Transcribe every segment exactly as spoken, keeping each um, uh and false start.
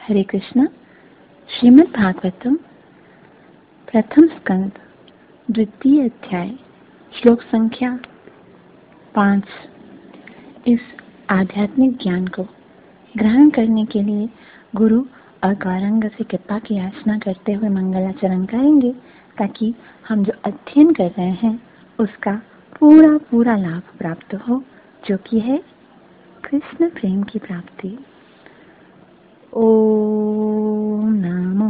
हरे कृष्ण। श्रीमद् भागवतम प्रथम स्कंद द्वितीय अध्याय श्लोक संख्या पांच। इस आध्यात्मिक ज्ञान को ग्रहण करने के लिए गुरु और गौरांग से कृपा की याचना करते हुए मंगलाचरण करेंगे, ताकि हम जो अध्ययन कर रहे हैं उसका पूरा पूरा लाभ प्राप्त हो, जो कि है कृष्ण प्रेम की प्राप्ति। ओम नमो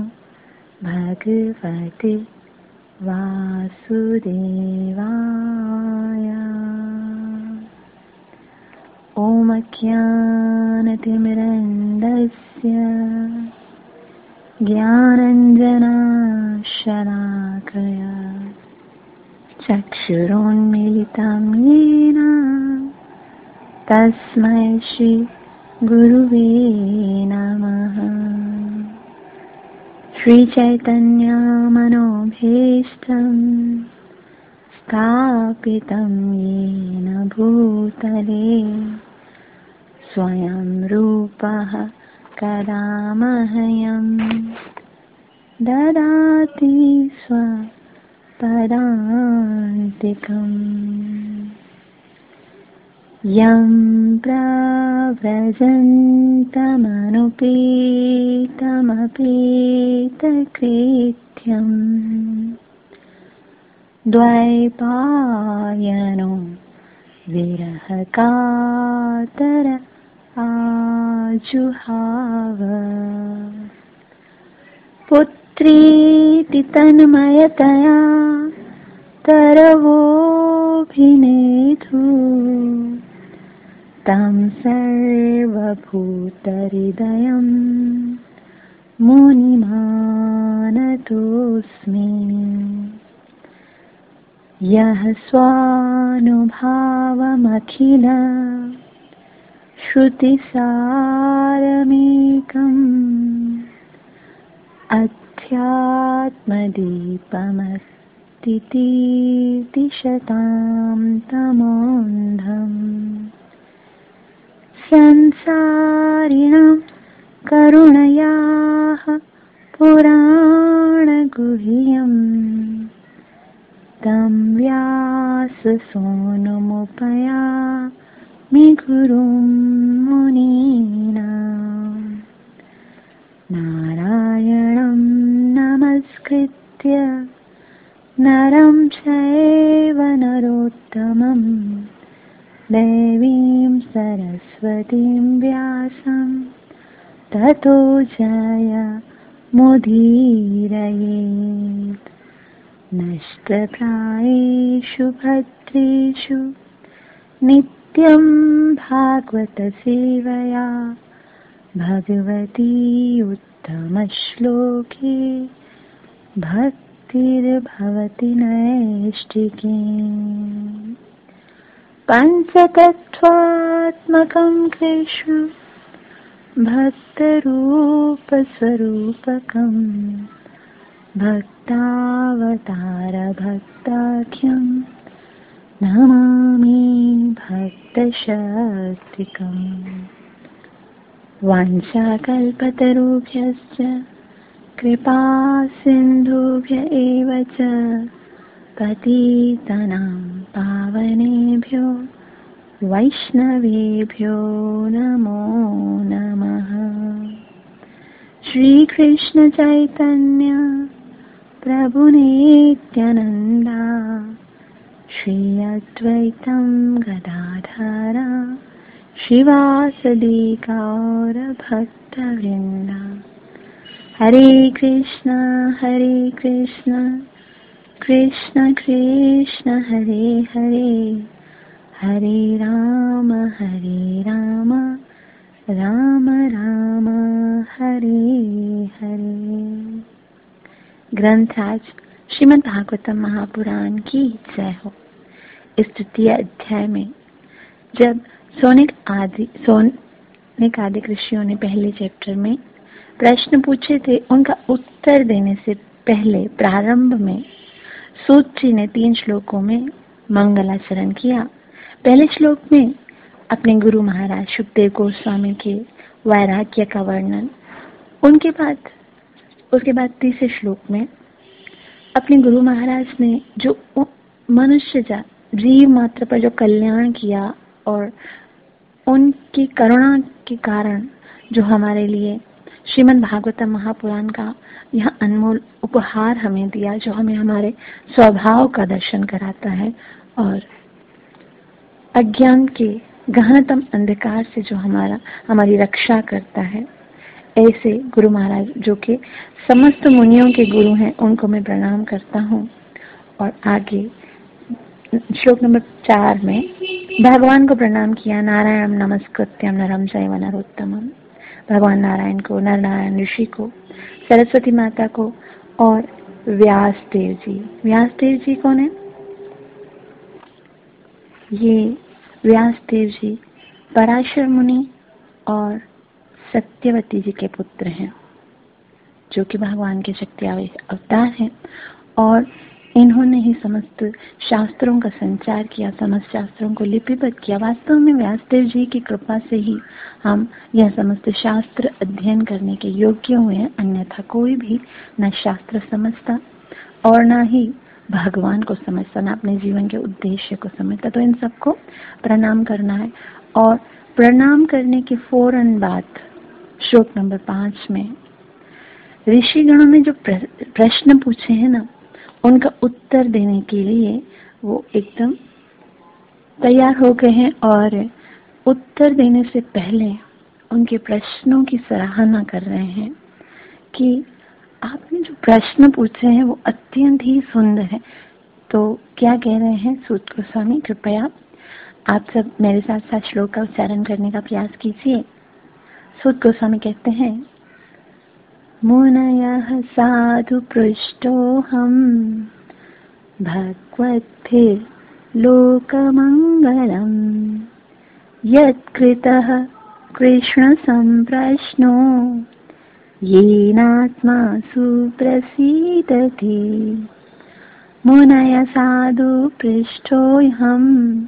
भगवते वासुदेवाय। ओम अज्ञानतिमिरन्धस्य ज्ञानञ्जनाशलाकया चक्षुरोन्मीलितं येन तस्मै श्री गुरुवे नमः। श्री चैतन्य मनोभीष्टं स्थापितं येन भूतले स्वयं रूपः कदा मह्यं ददाति स्वपदान्तिकम्। यं प्रव्रजन्तमनुपेतमपेतकृत्यं द्वैपायनो विरहकातर आजुहाव। पुत्रीति तन्मयतया तरवोऽभिनेतु तं सर्वभूतहृदयं मुनिमानतोऽस्मि। यः स्वानुभावमखिल श्रुतिसारमेकम् अध्यात्मदीपमस्तीतिशतां तमोऽन्धम्। संसारिणां करुणयाः पुराणगुह्यं तं व्याससूनुमुपयामि गुरुं मुनीनां। नारायणं नमस्कृत्य नरं चैव नरोत्तमं देवीं सरस्वतीं व्यासं ततो जयमुदीरयेत्। नष्टप्रायेषु भद्रेषु नित्यं भागवतसेवया भगवती उत्तमश्लोके भक्तिर्भवति नैष्टिकी। पञ्चतत्त्वात्मकं कृष्ण भक्तरूपस्वरूपकं भक्तावतारभक्ताख्यं नमामि भक्तशक्तिकम्। वाञ्छाकल्पतरुभ्यश्च कृपा सिन्धुभ्य एव च पतितानां पावनेभ्यो वैष्णवेभ्यो नमो नमः। श्री कृष्ण चैतन्य प्रभु नित्यानन्दा श्री अद्वैतं गदाधर श्रीवासदि गौर भक्तवृन्दा। हरे कृष्ण हरे कृष्ण कृष्ण कृष्ण हरे हरे हरे राम हरे राम राम राम हरे हरे। ग्रंथ आज श्रीमद् भागवतम महापुराण की जय हो। इस द्वितीय अध्याय में जब सौनिक आदि सौनिक आदि ऋषियों ने पहले चैप्टर में प्रश्न पूछे थे, उनका उत्तर देने से पहले प्रारंभ में सूत जी ने तीन श्लोकों में मंगलाचरण किया। पहले श्लोक में अपने गुरु महाराज सुखदेव गोस्वामी के वैराग्य का वर्णन उनके बाद उसके बाद तीसरे श्लोक में अपने गुरु महाराज ने जो मनुष्य जा जीव मात्र पर जो कल्याण किया और उनकी करुणा के कारण जो हमारे लिए श्रीमद् भागवतम महापुराण का यह अनमोल उपहार हमें दिया, जो हमें हमारे स्वभाव का दर्शन कराता है और अज्ञान के गहनतम अंधकार से जो हमारा हमारी रक्षा करता है, ऐसे गुरु महाराज जो कि समस्त मुनियों के गुरु हैं, उनको मैं प्रणाम करता हूँ। और आगे श्लोक नंबर चार में भगवान को प्रणाम किया। नारायण नमस्कृत्यम नरम चैव नरोत्तमम, भगवान नारायण को, नर नारायण ऋषि को, सरस्वती माता को और व्यासदेव जी। व्यासदेव जी कौन है? ये व्यासदेव जी पराशर मुनि और सत्यवती जी के पुत्र हैं, जो कि भगवान के शक्ति अवतार हैं और इन्होंने ही समस्त शास्त्रों का संचार किया, समस्त शास्त्रों को लिपिबद्ध किया। वास्तव में व्यासदेव जी की कृपा से ही हम यह समस्त शास्त्र अध्ययन करने के योग्य हुए हैं, अन्यथा कोई भी न शास्त्र समझता और न ही भगवान को समझता, न अपने जीवन के उद्देश्य को समझता। तो इन सबको प्रणाम करना है। और प्रणाम करने के फौरन बाद श्लोक नंबर पांच में ऋषिगणों ने जो प्रश्न पूछे हैं ना, उनका उत्तर देने के लिए वो एकदम तैयार हो गए हैं और उत्तर देने से पहले उनके प्रश्नों की सराहना कर रहे हैं कि आपने जो प्रश्न पूछे हैं वो अत्यंत ही सुंदर है। तो क्या कह रहे हैं सूत गोस्वामी? कृपया आप सब मेरे साथ साथ श्लोक का उच्चारण करने का प्रयास कीजिए। सूत गोस्वामी कहते हैं, मुनयः साधु पृष्टोऽहं भगवद्भिः लोकमङ्गलम् यत्कृतः कृष्ण संप्रश्नो येनात्मा सुप्रसीदति। मुनयः साधु पृष्टोऽहं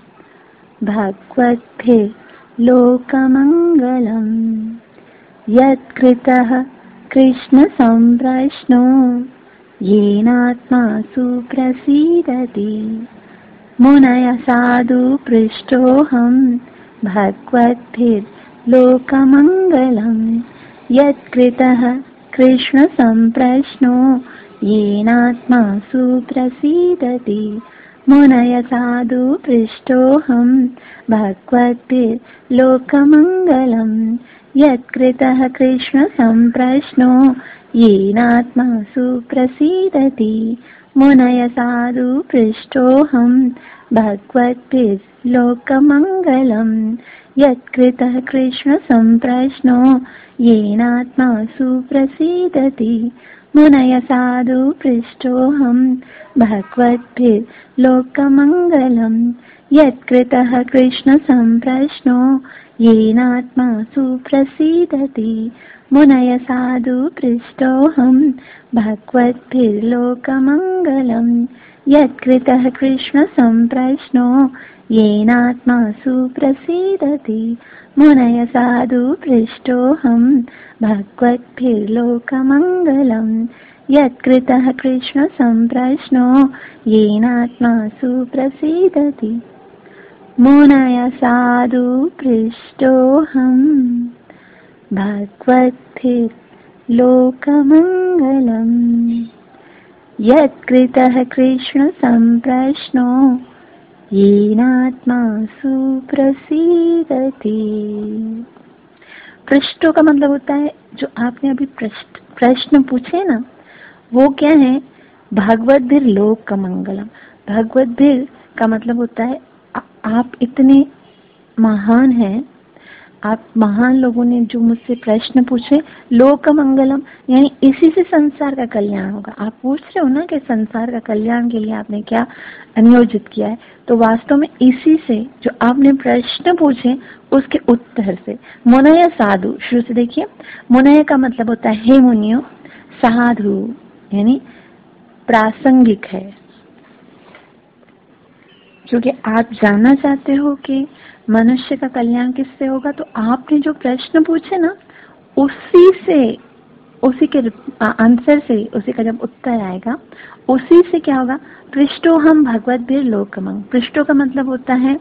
भगवद्भिः लोकमङ्गलम् यत्कृतः कृष्ण संप्रश्नो येनात्मा सुप्रसीदति। मुनयः साधु पृष्टोऽहं भगवद्भिः लोकमङ्गलम् यत्कृतः कृष्ण संप्रश्नो येनात्मा सुप्रसीदति। मुनयः साधु पृष्टोऽहं भगवद्भिः लोकमङ्गलम् यत्कृतः कृष्ण संप्रश्नो येनात्मा सुप्रसीदति। मुनयः साधु पृष्टोऽहं भगवद्भिः लोकमङ्गलम् यत्कृतः कृष्ण संप्रश्नो येनात्मा सुप्रसीदति। मुनयः साधु पृष्टोऽहं भगवद्भिः लोकमङ्गलम् यत्कृतः कृष्ण संप्रश्नो येनात्मा सुप्रसीदति। मुनयः साधु पृष्टोऽहं भगवद्भिः लोकमङ्गलम् यत्कृतः कृष्ण संप्रश्नो येनात्मा सुप्रसीदति। मुनयः साधु पृष्टोऽहं भगवद्भिः लोकमङ्गलम् यत्कृतः कृष्ण संप्रश्नो येनात्मा सुप्रसीदति। मुनयः साधु पृष्टोऽहं भगवद्भिः लोकमङ्गलम् यत्कृतः कृष्ण संप्रश्नो येनात्मा सुप्रसीदति। पृष्ठों का मतलब होता है जो आपने अभी प्रश्न पूछे ना, वो क्या है? भगवद्भिः लोकमंगलम। भगवद्भिः का मतलब होता है आ, आप इतने महान हैं, आप महान लोगों ने जो मुझसे प्रश्न पूछे, लोकमंगलम यानी इसी से संसार का कल्याण होगा। आप पूछ रहे हो ना कि संसार का कल्याण के लिए आपने क्या नियोजित किया है, तो वास्तव में इसी से जो आपने प्रश्न पूछे उसके उत्तर से। मुनय साधु, शुरू से देखिए, मुनय का मतलब होता है हे मुनियों, साधु यानी प्रासंगिक है, क्योंकि आप जानना चाहते हो कि मनुष्य का कल्याण किससे होगा, तो आपने जो प्रश्न पूछे ना उसी से उसी के आंसर से, उसी का जब उत्तर आएगा, उसी से क्या होगा, पृष्ठो हम भगवत भी लोकमंग। पृष्ठो का मतलब होता है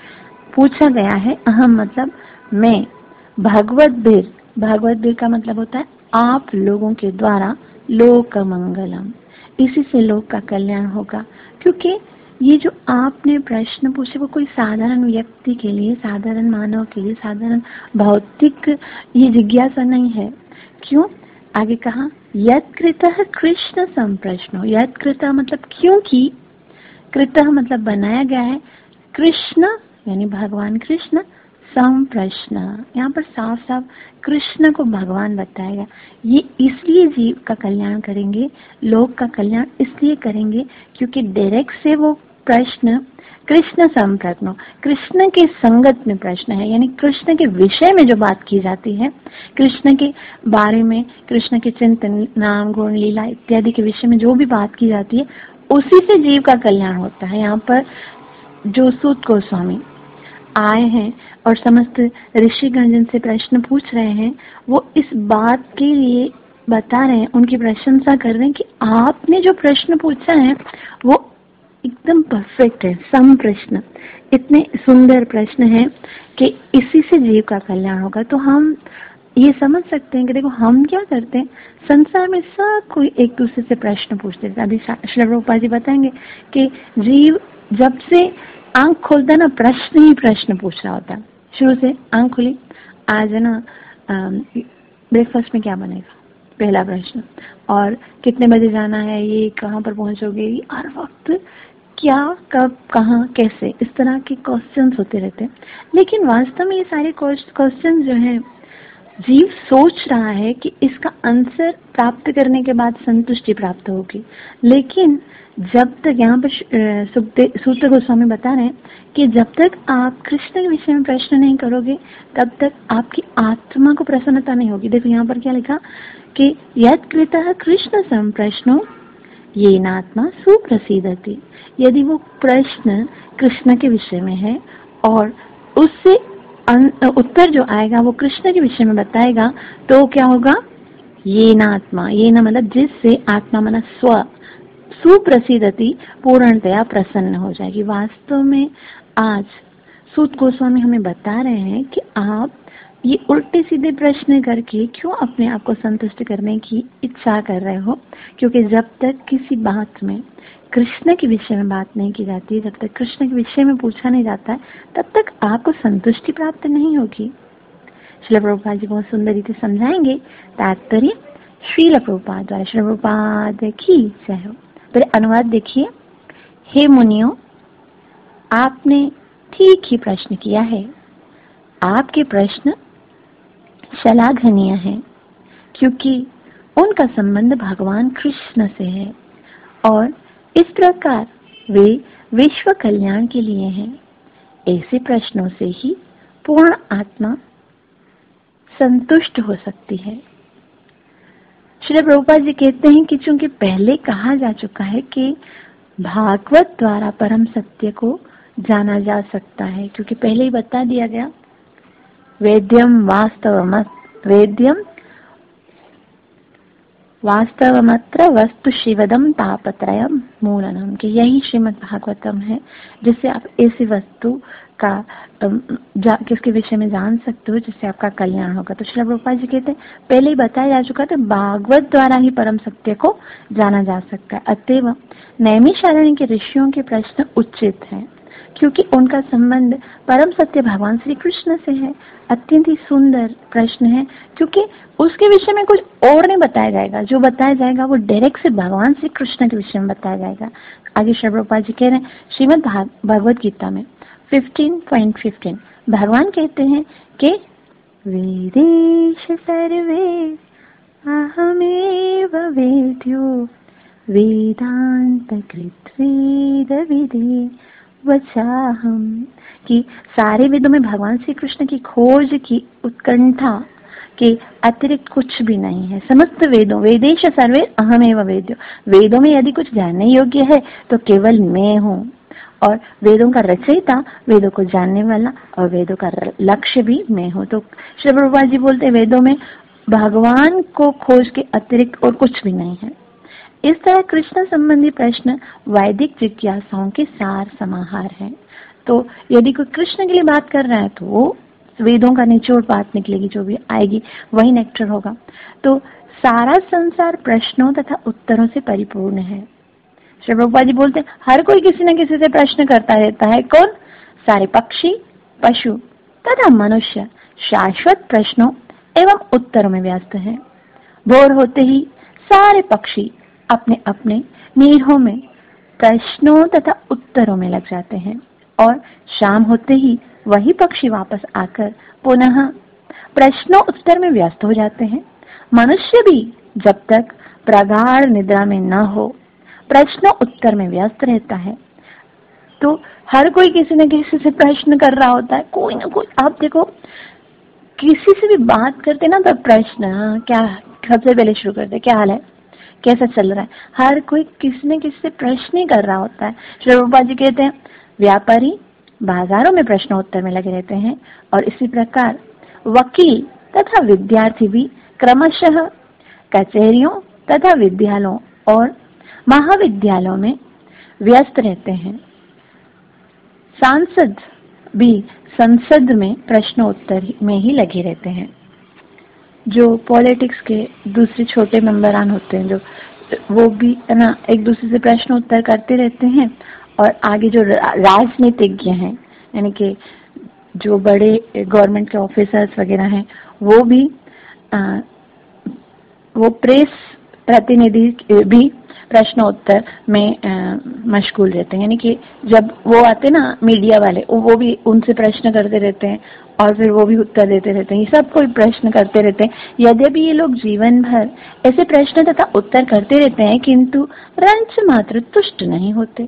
पूछा गया है, अहम मतलब मैं, भगवत बीर, भगवत बीर का मतलब होता है आप लोगों के द्वारा लोक मंगलम, इसी से लोक का कल्याण होगा। क्योंकि ये जो आपने प्रश्न पूछे वो कोई साधारण व्यक्ति के लिए, साधारण मानव के लिए, साधारण भौतिक ये जिज्ञासा नहीं है। क्यों? आगे कहा यद कृतः कृष्ण संप्रश्नो। यद कृतः मतलब क्योंकि, कृतः मतलब बनाया गया है, कृष्ण यानी भगवान कृष्ण, संप्रश्न, यहाँ पर साफ साफ कृष्ण को भगवान बताएगा। ये इसलिए जीव का कल्याण करेंगे, लोक का कल्याण इसलिए करेंगे क्योंकि डायरेक्ट से वो प्रश्न कृष्ण संप्रश्नो, कृष्ण के संगत में प्रश्न है, यानी कृष्ण के विषय में जो बात की जाती है, कृष्ण के बारे में, कृष्ण के चिंतन, नाम, गुण, लीला इत्यादि के विषय में जो भी बात की जाती है, उसी से जीव का कल्याण होता है। यहाँ पर जो सूत गोस्वामी आए हैं और समस्त ऋषिगण जिनसे प्रश्न पूछ रहे हैं, वो इस बात के लिए बता रहे हैं, उनकी प्रशंसा कर रहे हैं कि आपने जो प्रश्न पूछा है वो एकदम परफेक्ट है, सम प्रश्न, इतने सुंदर प्रश्न है कि इसी से जीव का कल्याण होगा। तो हम ये समझ सकते हैं कि देखो हम क्या करते हैं, संसार में सब कोई एक दूसरे से प्रश्न पूछते हैं। अभी श्री प्रभुपाद जी बताएंगे कि जीव जब से आंख खोलता ना, प्रश्न ही प्रश्न पूछ रहा होता है। शुरू से आंख खुली, आज है ना ब्रेकफास्ट में क्या बनेगा, पहला प्रश्न, और कितने बजे जाना है, ये कहाँ पर पहुंचोगे, हर वक्त क्या, कब, कहाँ, कैसे, इस तरह के क्वेश्चंस होते रहते हैं। लेकिन वास्तव में ये सारे क्वेश्चन जो हैं, जीव सोच रहा है कि इसका आंसर प्राप्त करने के बाद संतुष्टि प्राप्त होगी। लेकिन जब तक, यहाँ पर सूत्र गोस्वामी बता रहे हैं कि जब तक आप कृष्ण के विषय में प्रश्न नहीं करोगे, तब तक आपकी आत्मा को प्रसन्नता नहीं होगी। देखो यहाँ पर क्या लिखा कि यद कृतः कृष्ण संप्रश्नो येन आत्मा सुप्रसीदति। यदि वो प्रश्न कृष्ण के विषय में है और उससे उत्तर जो आएगा वो कृष्ण के विषय में बताएगा, तो क्या होगा, येन आत्मा, ये न मतलब जिससे, आत्मा माना स्व, सुप्रसिद्धति, पूर्णतया प्रसन्न हो जाएगी। वास्तव में आज सूत गोस्वामी हमें बता रहे हैं कि आप ये उल्टे सीधे प्रश्न करके क्यों अपने आप को संतुष्ट करने की इच्छा कर रहे हो। क्योंकि जब तक किसी बात में कृष्ण के विषय में बात नहीं की जाती, जब तक कृष्ण के विषय में पूछा नहीं जाता है, तब तक आपको संतुष्टि प्राप्त नहीं होगी। श्रील प्रभुपाद जी बहुत सुंदर रीति समझाएंगे। तात्पर्य श्रील प्रभुपाद द्वारा, श्रील प्रभुपाद की जय हो। फिर अनुवाद देखिए। हे मुनियों, आपने ठीक ही प्रश्न किया है। आपके प्रश्न श्लाघनीय है, क्योंकि उनका संबंध भगवान कृष्ण से है और इस प्रकार वे विश्व कल्याण के लिए हैं। ऐसे प्रश्नों से ही पूर्ण आत्मा संतुष्ट हो सकती है। श्री प्रभुपाद जी कहते हैं कि चूंकि पहले कहा जा चुका है कि भागवत द्वारा परम सत्य को जाना जा सकता है, क्योंकि पहले ही बता दिया गया वेद्यम वास्तवमत वेद्यम वास्तवमत्र वस्तु शिवदम तापत्रयम मूलनम, कि यही श्रीमद् भागवतम है जिससे आप ऐसी वस्तु का किसके विषय में जान सकते हो जिससे आपका कल्याण होगा। तो श्री प्रभुपाद जी कहते हैं पहले ही बताया जा चुका था, भागवत द्वारा ही परम सत्य को जाना जा सकता है। अतएव नैमिषारण्य के ऋषियों के प्रश्न उचित है, क्योंकि उनका संबंध परम सत्य भगवान श्री कृष्ण से है। अत्यंत ही सुंदर प्रश्न है, क्योंकि उसके विषय में कुछ और नहीं बताया जाएगा। जो बताया जाएगा वो डायरेक्ट से भगवान श्री कृष्ण के विषय में बताया जाएगा। आगे श्री प्रभुपाद जी कह रहे हैं श्रीमद् भगवद गीता में फिफ्टीन पॉइंट फिफ्टीन भगवान कहते हैं कि वेदेश सर्वे अहमेव वेद्यो वेदांत कृत वेद विदे वचाहम, कि सारे वेदों में भगवान श्री कृष्ण की खोज की उत्कंठा के अतिरिक्त कुछ भी नहीं है। समस्त वेदों, वेदेश सर्वे अहमेव वेद्यो, वेदों में यदि कुछ जानने योग्य है तो केवल मैं हूँ, और वेदों का रचयिता, वेदों को जानने वाला और वेदों का लक्ष्य भी मैं हूँ। तो श्री प्रभुपाद जी बोलते हैं वेदों में भगवान को खोज के अतिरिक्त और कुछ भी नहीं है। इस तरह कृष्ण संबंधी प्रश्न वैदिक जिज्ञासाओं के सार समाहार है। तो यदि कोई कृष्ण के लिए बात कर रहा है तो वो वेदों का निचोड़ बात निकलेगी, जो भी आएगी वही नेक्टर होगा। तो सारा संसार प्रश्नों तथा उत्तरों से परिपूर्ण है। श्री प्रभुपाद जी बोलते हैं हर कोई किसी न किसी से प्रश्न करता रहता है। कौन? सारे पक्षी, पशु तथा मनुष्य शाश्वत प्रश्नों एवं उत्तरों में व्यस्त है। भोर होते ही सारे पक्षी अपने अपने नीरों में प्रश्नों तथा उत्तरों में लग जाते हैं और शाम होते ही वही पक्षी वापस आकर पुनः प्रश्नों उत्तर में व्यस्त हो जाते हैं। मनुष्य भी जब तक प्रगाढ़ निद्रा में न हो प्रश्नों उत्तर में व्यस्त रहता है। तो हर कोई किसी न किसी से प्रश्न कर रहा होता है, कोई ना कोई। आप देखो किसी से भी बात करते ना तो प्रश्न, हाँ, क्या सबसे पहले शुरू करते, क्या हाल है, कैसा चल रहा है। हर कोई किसी न किसी से प्रश्न ही कर रहा होता है। श्री प्रभुपाद जी कहते हैं व्यापारी बाजारों में प्रश्नोत्तर में लगे रहते हैं और इसी प्रकार वकील तथा विद्यार्थी भी क्रमशः कचहरियों तथा विद्यालयों और महाविद्यालयों में व्यस्त रहते हैं। सांसद भी संसद में प्रश्नोत्तर में ही लगे रहते हैं। जो पॉलिटिक्स के दूसरे छोटे मेंबरान होते हैं, जो वो भी है ना, एक दूसरे से प्रश्न उत्तर करते रहते हैं। और आगे जो राजनीतिज्ञ हैं, यानी कि जो बड़े गवर्नमेंट के ऑफिसर्स वगैरह हैं, वो भी आ, वो प्रेस प्रतिनिधि भी प्रश्नोत्तर में मशगूल रहते हैं। यानी कि जब वो आते ना मीडिया वाले, वो भी उनसे प्रश्न करते रहते हैं और फिर वो भी उत्तर देते रहते हैं। ये सब कोई प्रश्न करते रहते हैं। यद्यपि ये लोग जीवन भर ऐसे प्रश्न तथा उत्तर करते रहते हैं किंतु रंच मात्र तुष्ट नहीं होते।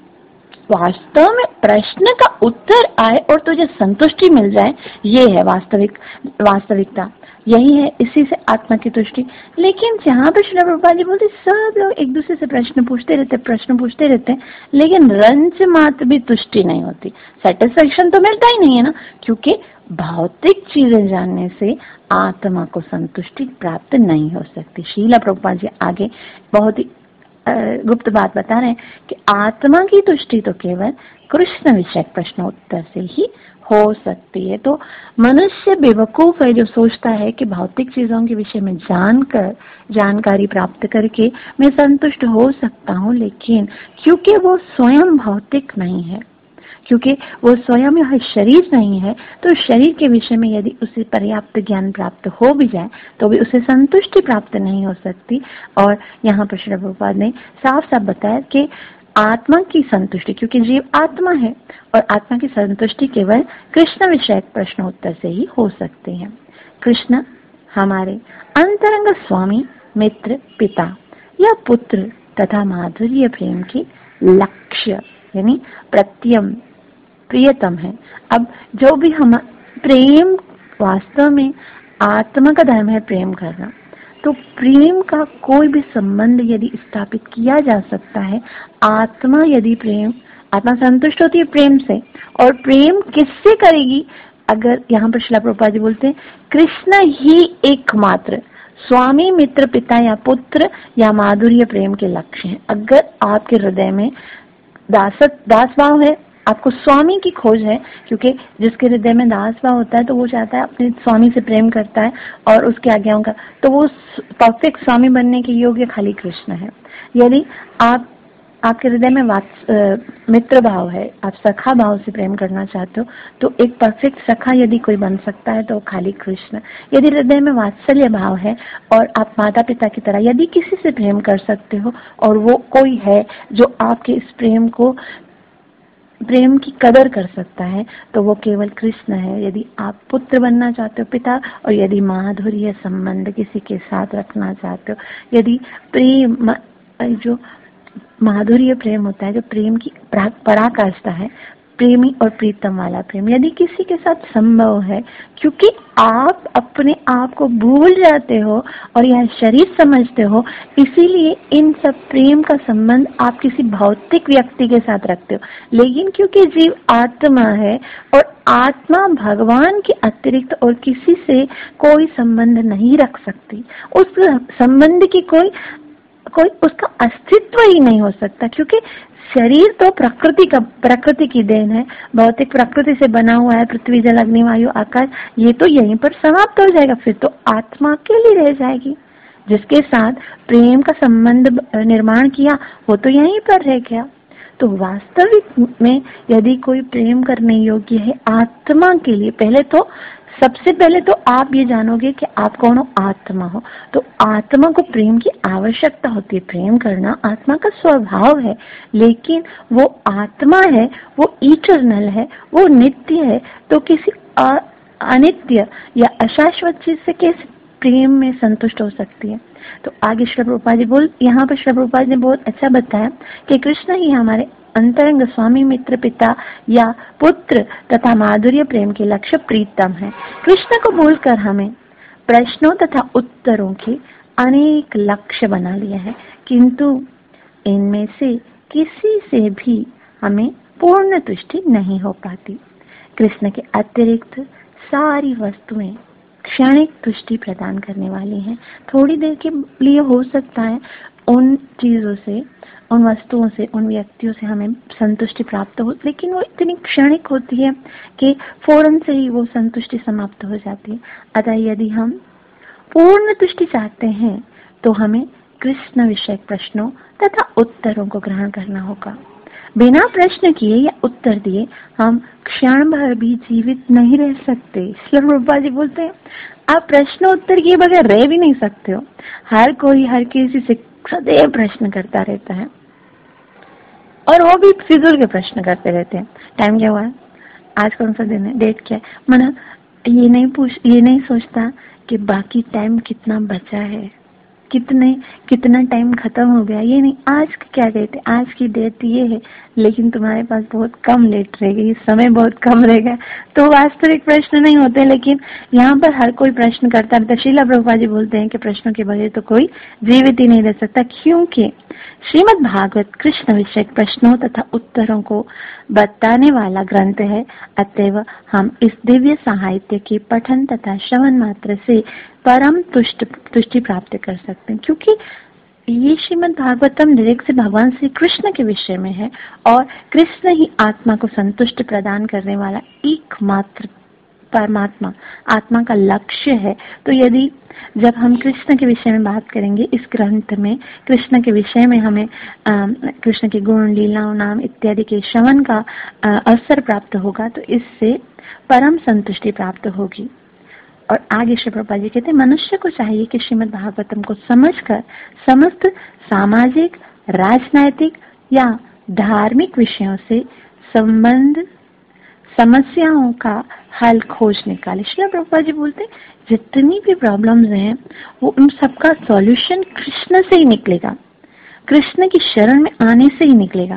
वास्तव में प्रश्न का उत्तर आए और तुझे संतुष्टि मिल जाए, ये है वास्तविक वास्तविकता, यही है, इसी से आत्मा की तुष्टि। लेकिन जहाँ पर श्री प्रभुपाद जी बोलते सब लोग एक दूसरे से प्रश्न पूछते रहते प्रश्न पूछते रहते हैं लेकिन रंच मात्र भी तुष्टि नहीं होती, सेटिस्फेक्शन तो मिलता ही नहीं है ना, क्योंकि भौतिक चीजें जानने से आत्मा को संतुष्टि प्राप्त नहीं हो सकती। श्रील प्रभुपाद जी आगे बहुत ही गुप्त बात बता रहे हैं कि आत्मा की तुष्टि तो केवल कृष्ण विषयक प्रश्नोत्तर से ही हो सकती है। तो मनुष्य बेवकूफ है जो सोचता है कि भौतिक चीजों के विषय में जानकर जानकारी प्राप्त करके मैं संतुष्ट हो सकता हूँ, लेकिन क्योंकि वो स्वयं भौतिक नहीं है, क्योंकि वो स्वयं यह शरीर नहीं है, तो शरीर के विषय में यदि उसे पर्याप्त ज्ञान प्राप्त हो भी जाए तो भी उसे संतुष्टि प्राप्त नहीं हो सकती। और यहाँ पर श्री प्रभुपाद ने साफ साफ बताया कि आत्मा की संतुष्टि, क्योंकि जीव आत्मा है और आत्मा की संतुष्टि केवल कृष्ण विषयक प्रश्नोत्तर से ही हो सकती है। कृष्ण हमारे अंतरंग स्वामी, मित्र, पिता या पुत्र तथा माधुर्य प्रेम के लक्ष्य यानी प्रत्यम प्रियतम है। अब जो भी हम प्रेम, वास्तव में आत्मा का धर्म है प्रेम करना, तो प्रेम का कोई भी संबंध यदि स्थापित किया जा सकता है, आत्मा यदि प्रेम, आत्मा संतुष्ट होती है प्रेम से, और प्रेम किससे करेगी? अगर यहाँ पर श्रील प्रभुपाद जी बोलते हैं कृष्ण ही एकमात्र स्वामी, मित्र, पिता या पुत्र या माधुर्य प्रेम के लक्ष्य हैं। अगर आपके हृदय में दास दास भाव है, आपको स्वामी की खोज है, क्योंकि जिसके हृदय में दास भाव होता है तो वो चाहता है अपने स्वामी से प्रेम करता है और उसके आज्ञाओं का, तो वो परफेक्ट स्वामी बनने के योग्य खाली कृष्ण है। यदि आप आपके हृदय में मित्र भाव है, आप सखा भाव से प्रेम करना चाहते हो, तो एक परफेक्ट सखा यदि कोई बन सकता है तो खाली कृष्ण। यदि हृदय में वात्सल्य भाव है और आप माता पिता की तरह यदि किसी से प्रेम कर सकते हो और वो कोई है जो आपके इस प्रेम को प्रेम की कदर कर सकता है, तो वो केवल कृष्ण है। यदि आप पुत्र बनना चाहते हो, पिता, और यदि माधुर्य संबंध किसी के साथ रखना चाहते हो, यदि प्रेम जो माधुर्य प्रेम होता है, जो प्रेम की पराकाष्ठा है, प्रेमी और प्रीतम वाला प्रेम यदि किसी के साथ संभव है, क्योंकि आप अपने आप को भूल जाते हो और यह शरीर समझते हो, इसीलिए इन सब प्रेम का संबंध आप किसी भौतिक व्यक्ति के साथ रखते हो। लेकिन क्योंकि जीव आत्मा है और आत्मा भगवान के अतिरिक्त और किसी से कोई संबंध नहीं रख सकती, उस संबंध की कोई कोई उसका अस्तित्व ही नहीं हो सकता, क्योंकि शरीर तो प्रकृति का प्रकृति की देन है, भौतिक प्रकृति से बना हुआ है, पृथ्वी जल अग्नि वायु आकाश, ये तो यहीं पर समाप्त हो जाएगा, फिर तो आत्मा अकेली रह जाएगी। जिसके साथ प्रेम का संबंध निर्माण किया वो तो यहीं पर रह गया। तो वास्तविक में यदि कोई प्रेम करने योग्य है आत्मा के लिए, पहले तो सबसे पहले तो आप ये जानोगे कि आप कौन हो, आत्मा हो। तो आत्मा को प्रेम की आवश्यकता होती है, प्रेम करना आत्मा का स्वभाव है, लेकिन वो आत्मा है, वो इटर्नल है, वो नित्य है, तो किसी अनित्य या अशाश्वत चीज से कैसे प्रेम में संतुष्ट हो सकती है। तो आगे श्री प्रभुपाद जी बोल यहाँ पर श्री प्रभुपाद ने बहुत अच्छा बताया कि कृष्ण ही हमारे अंतरंग स्वामी मित्र पिता या पुत्र तथा माधुर्य प्रेम के लक्ष्य प्रीतम है। कृष्ण को भूलकर हमें प्रश्नों तथा उत्तरों के अनेक लक्ष्य बना लिया है, किंतु इनमें से किसी से भी हमें पूर्ण तुष्टि नहीं हो पाती। कृष्ण के अतिरिक्त सारी वस्तुएं क्षणिक तुष्टि प्रदान करने वाली हैं। थोड़ी देर के लिए हो सकता है उन चीजों से, उन वस्तुओं से, उन व्यक्तियों से हमें संतुष्टि प्राप्त हो, लेकिन वो इतनी क्षणिक होती है कि फौरन से ही वो संतुष्टि समाप्त हो जाती है। अतः यदि हम पूर्ण तुष्टि चाहते हैं तो हमें कृष्ण विषयक प्रश्नों तथा उत्तरों को ग्रहण करना होगा। बिना प्रश्न किए या उत्तर दिए हम क्षण भर भी जीवित नहीं रह सकते। श्री प्रभुपाद जी बोलते हैं आप प्रश्न उत्तर किए बगैर रह भी नहीं सकते हो। हर कोई हर किसी से सदैव प्रश्न करता रहता है और वो भी फिजूल के प्रश्न करते रहते हैं। टाइम क्या हुआ है, आज कौन सा दिन है, डेट क्या है, मना ये नहीं पूछ ये नहीं सोचता कि बाकी टाइम कितना बचा है, कितने कितना टाइम खत्म हो गया, ये नहीं आज की क्या डेट है, आज की डेट ये है, लेकिन तुम्हारे पास बहुत कम लेट रह गई, समय बहुत कम रह गया। तो वास्तविक प्रश्न नहीं होते, लेकिन यहाँ पर हर कोई प्रश्न करता है। श्रील प्रभुपाद जी बोलते हैं कि प्रश्नों के बगैर तो कोई जीवित ही नहीं रह सकता, क्योंकि श्रीमद् भागवत कृष्ण विषयक प्रश्नों तथा उत्तरों को बताने वाला ग्रंथ है। अतएव हम इस दिव्य साहित्य के पठन तथा श्रवण मात्र से परम तुष्ट तुष्टि प्राप्त कर सकते हैं, क्योंकि ये श्रीमद् भागवतम डायरेक्ट से भगवान श्री कृष्ण के विषय में है और कृष्ण ही आत्मा को संतुष्ट प्रदान करने वाला एकमात्र परमात्मा आत्मा का लक्ष्य है। तो यदि जब हम कृष्ण के विषय में बात करेंगे इस ग्रंथ में, कृष्ण के विषय में हमें कृष्ण के गुण लीलाओं नाम इत्यादि के श्रवण का अवसर प्राप्त होगा, तो इससे परम संतुष्टि प्राप्त होगी। और आगे श्री प्रभुपाद जी कहते हैं मनुष्य को चाहिए कि श्रीमद् भागवतम को समझकर समस्त सामाजिक, राजनैतिक या धार्मिक विषयों से संबंध समस्याओं का हल खोज निकाले। श्री प्रभुपाद जी बोलते हैं जितनी भी प्रॉब्लम्स हैं वो उन सबका सॉल्यूशन कृष्ण से ही निकलेगा, कृष्ण की शरण में आने से ही निकलेगा।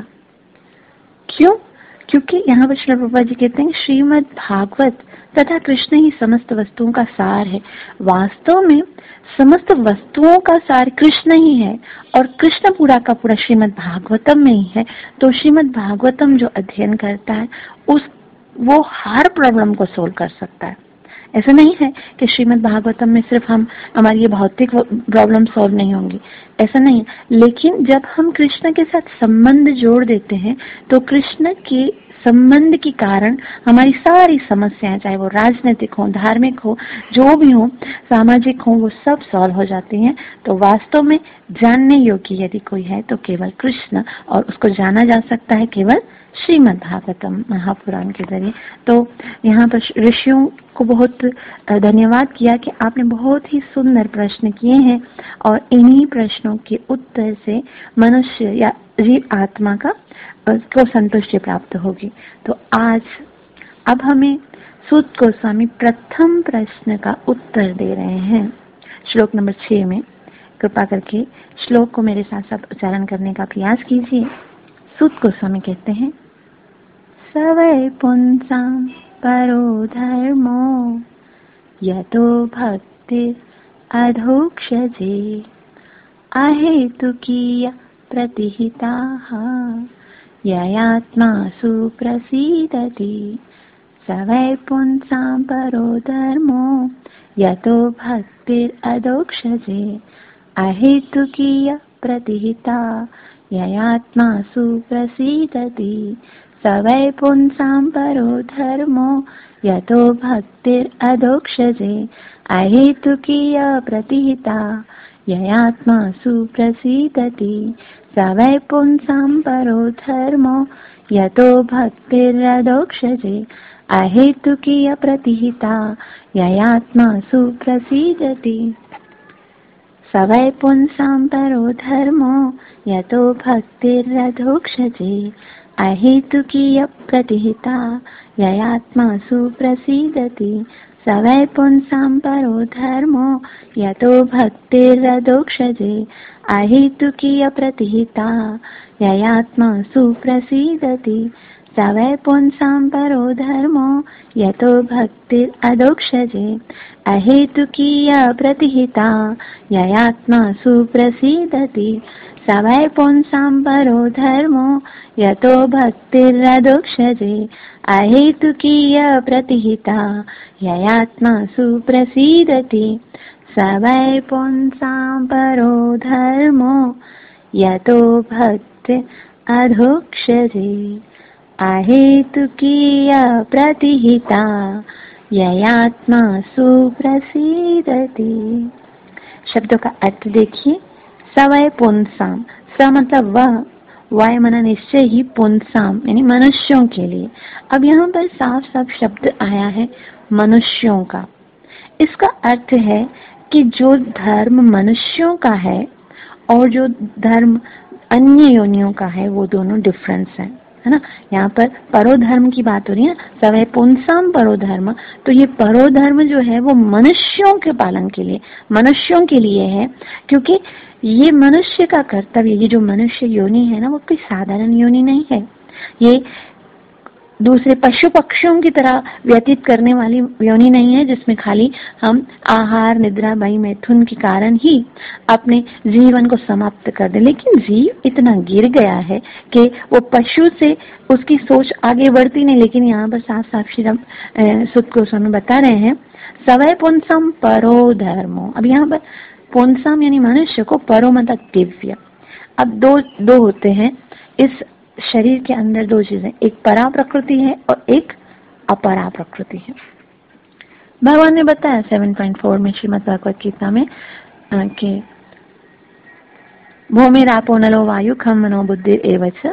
क्यों? क्योंकि यहाँ पर श्री प्रभुपाद जी कहते हैं श्रीमद् भागवत तथा कृष्ण ही समस्त वस्तुओं का सार है। वास्तव में समस्त वस्तुओं का सार कृष्ण ही है और कृष्ण पूरा का पूरा श्रीमद् भागवतम में ही है। तो श्रीमद् भागवतम जो अध्ययन करता है उस वो हर प्रॉब्लम को सोल्व कर सकता है। ऐसा नहीं है कि श्रीमद् भागवतम में सिर्फ हम हमारी ये भौतिक प्रॉब्लम सॉल्व नहीं होंगी, ऐसा नहीं है। लेकिन जब हम कृष्ण के साथ संबंध जोड़ देते हैं तो कृष्ण के संबंध के कारण हमारी सारी समस्याएं, चाहे वो राजनीतिक हो, धार्मिक हो, जो भी हो, सामाजिक हो, वो सब सॉल्व हो जाती हैं। तो वास्तव में जानने योग्य यदि कोई है तो केवल कृष्ण, और उसको जाना जा सकता है केवल श्रीमद् भागवतम महापुराण के जरिए। तो यहाँ पर ऋषियों को बहुत धन्यवाद किया कि आपने बहुत ही सुंदर प्रश्न किए हैं और इन्हीं प्रश्नों के उत्तर से मनुष्य या जीव आत्मा का को संतुष्टि प्राप्त होगी। तो आज अब हमें सूत गोस्वामी प्रथम प्रश्न का उत्तर दे रहे हैं श्लोक नंबर छह में। कृपा करके श्लोक को मेरे साथ साथ उच्चारण करने का प्रयास कीजिए। सूत गोस्वामी कहते हैं स वै पुंसां परो धर्मो यतो भक्तिर् अधोक्षजे अहेतुकीय प्रतिहिताः ययात्मासु प्रसीदति स वै पुंसां परो धर्मो यतो भक्तिर् अधोक्षजे अहेतुकीय प्रतिहिता ययात्मासु प्रसीदति स वै पुंसां परो धर्मो यतो भक्तिर् अधोक्षजे अहेतुकीय प्रतिहिता ययात्मासु प्रसीदति स वै पुंसां परो धर्मो यतो भक्तिर् अधोक्षजे अहेतुकीय प्रतिहिता ययात्मासु प्रसीदति स वै पुंसां परो धर्मो यतो भक्तिर् अधोक्षजे अहेतुकीय प्रतिहिता ययात्मासु प्रसीदति स वै पुंसां परो धर्मो यतो भक्तिर् अधोक्षजे अहेतुकीय प्रतिहिता ययात्मासु प्रसीदति स वै पुंसां परो धर्मो यतो भक्तिर् अधोक्षजे अहेतुकीय प्रतिहिता ययात्मासु प्रसीदति स वै पुंसां परो धर्मो यतो भक्तिर् अधोक्षजे अहेतुकीय प्रतिहिता ययात्मासु प्रसीदति स वै पुंसां परो धर्मो यतो भक्तिर् अधोक्षजे अहेतुकीय प्रतिहिता ययात्मासु प्रसीदति। शब्दों का अर्थ देखिए। स वै पुंसां, स मतलब वह, वाय मना निश्चय ही, पुंसां यानी मनुष्यों के लिए। अब यहाँ पर साफ साफ शब्द आया है मनुष्यों का। इसका अर्थ है कि जो धर्म मनुष्यों का है और जो धर्म अन्य योनियों का है वो दोनों डिफरेंस है, है ना। यहाँ पर परोधर्म की बात हो रही है, सवै पुंसां परोधर्म। तो ये परोधर्म जो है वो मनुष्यों के पालन के लिए, मनुष्यों के लिए है, क्योंकि ये मनुष्य का कर्तव्य, ये जो मनुष्य योनि है ना वो कोई साधारण योनि नहीं है। ये दूसरे पशु पक्षियों की तरह व्यतीत करने वाली योनि नहीं है जिसमें खाली हम आहार निद्रा भय मैथुन के कारण ही अपने जीवन को समाप्त कर दे। लेकिन जीव इतना गिर गया है कि वो पशु से उसकी सोच आगे बढ़ती नहीं। लेकिन यहाँ पर साफ साफ श्री सुत गोस्वामी बता रहे हैं सवै पुंसां परो धर्मो। अब यहाँ पर पुंसां यानी मनुष्य को, परो मतलब दिव्य। अब दो दो होते हैं इस शरीर के अंदर, दो चीजें, एक परा प्रकृति है और एक अपरा प्रकृति है। भगवान ने बताया सात पॉइंट चार में श्रीमद् भागवत गीता में कि भूमिरापो नलो वायु खम मनो बुद्धि एवच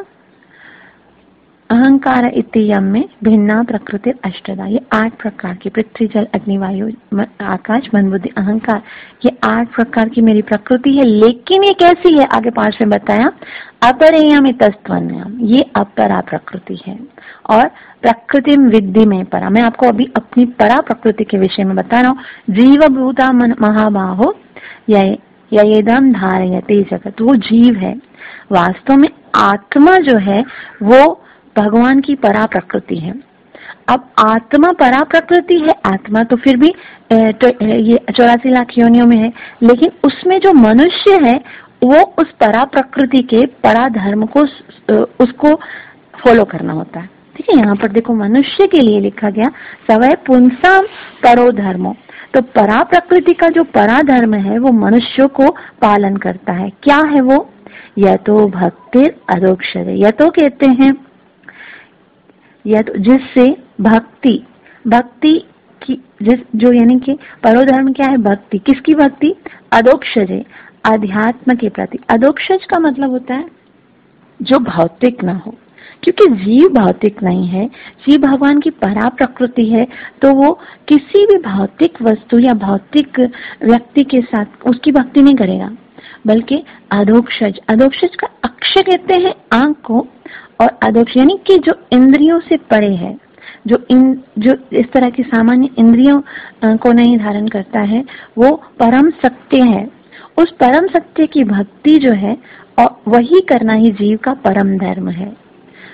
अहंकार इत्ययम में भिन्ना प्रकृति अष्टदा। ये आठ प्रकार की, पृथ्वी जल अग्नि वायु आकाश मन बुद्धि अहंकार, ये आठ प्रकार की मेरी प्रकृति है। लेकिन ये कैसी है, आगे पांच में बताया, अपरेयम तस्त्वन्यम, ये अपरा प्रकृति है। और प्रकृति विद्धि में परा, मैं आपको अभी अपनी परा प्रकृति के विषय में बता रहा हूँ। जीव भूता महाबाहो ययेदम धारयते जगत, वो जीव है। वास्तव में आत्मा जो है वो भगवान की परा प्रकृति है। अब आत्मा परा प्रकृति है, आत्मा तो फिर भी तो ये चौरासी लाख योनियों में है, लेकिन उसमें जो मनुष्य है वो उस परा प्रकृति के परा धर्म को, उसको फॉलो करना होता है। ठीक है, यहाँ पर देखो मनुष्य के लिए लिखा गया सवै पुंसां परो धर्मो। तो परा प्रकृति का जो परा धर्म है वो मनुष्यों को पालन करता है। क्या है वो? यतो भक्तिर् अधोक्षजे। यतो कहते हैं यत, जिससे भक्ति, भक्ति की जिस जो यानी कि परोधर्म क्या है? भक्ति। किसकी भक्ति? अधोक्षजे, अध्यात्म के प्रति। अधोक्षज का मतलब होता है जो भौतिक ना हो, क्योंकि जीव भौतिक नहीं है, जीव भगवान की परा प्रकृति है। तो वो किसी भी भौतिक वस्तु या भौतिक व्यक्ति के साथ उसकी भक्ति नहीं करेगा, बल्कि अधोक्षज, अधोक्षज का अक्ष कहते हैं आंख को, और अधोक्ष यानी कि जो इंद्रियों से परे है, जो इन जो इस तरह की सामान्य इंद्रियों को नहीं धारण करता है, वो परम सत्य है। उस परम सत्य की भक्ति जो है और वही करना ही जीव का परम धर्म है।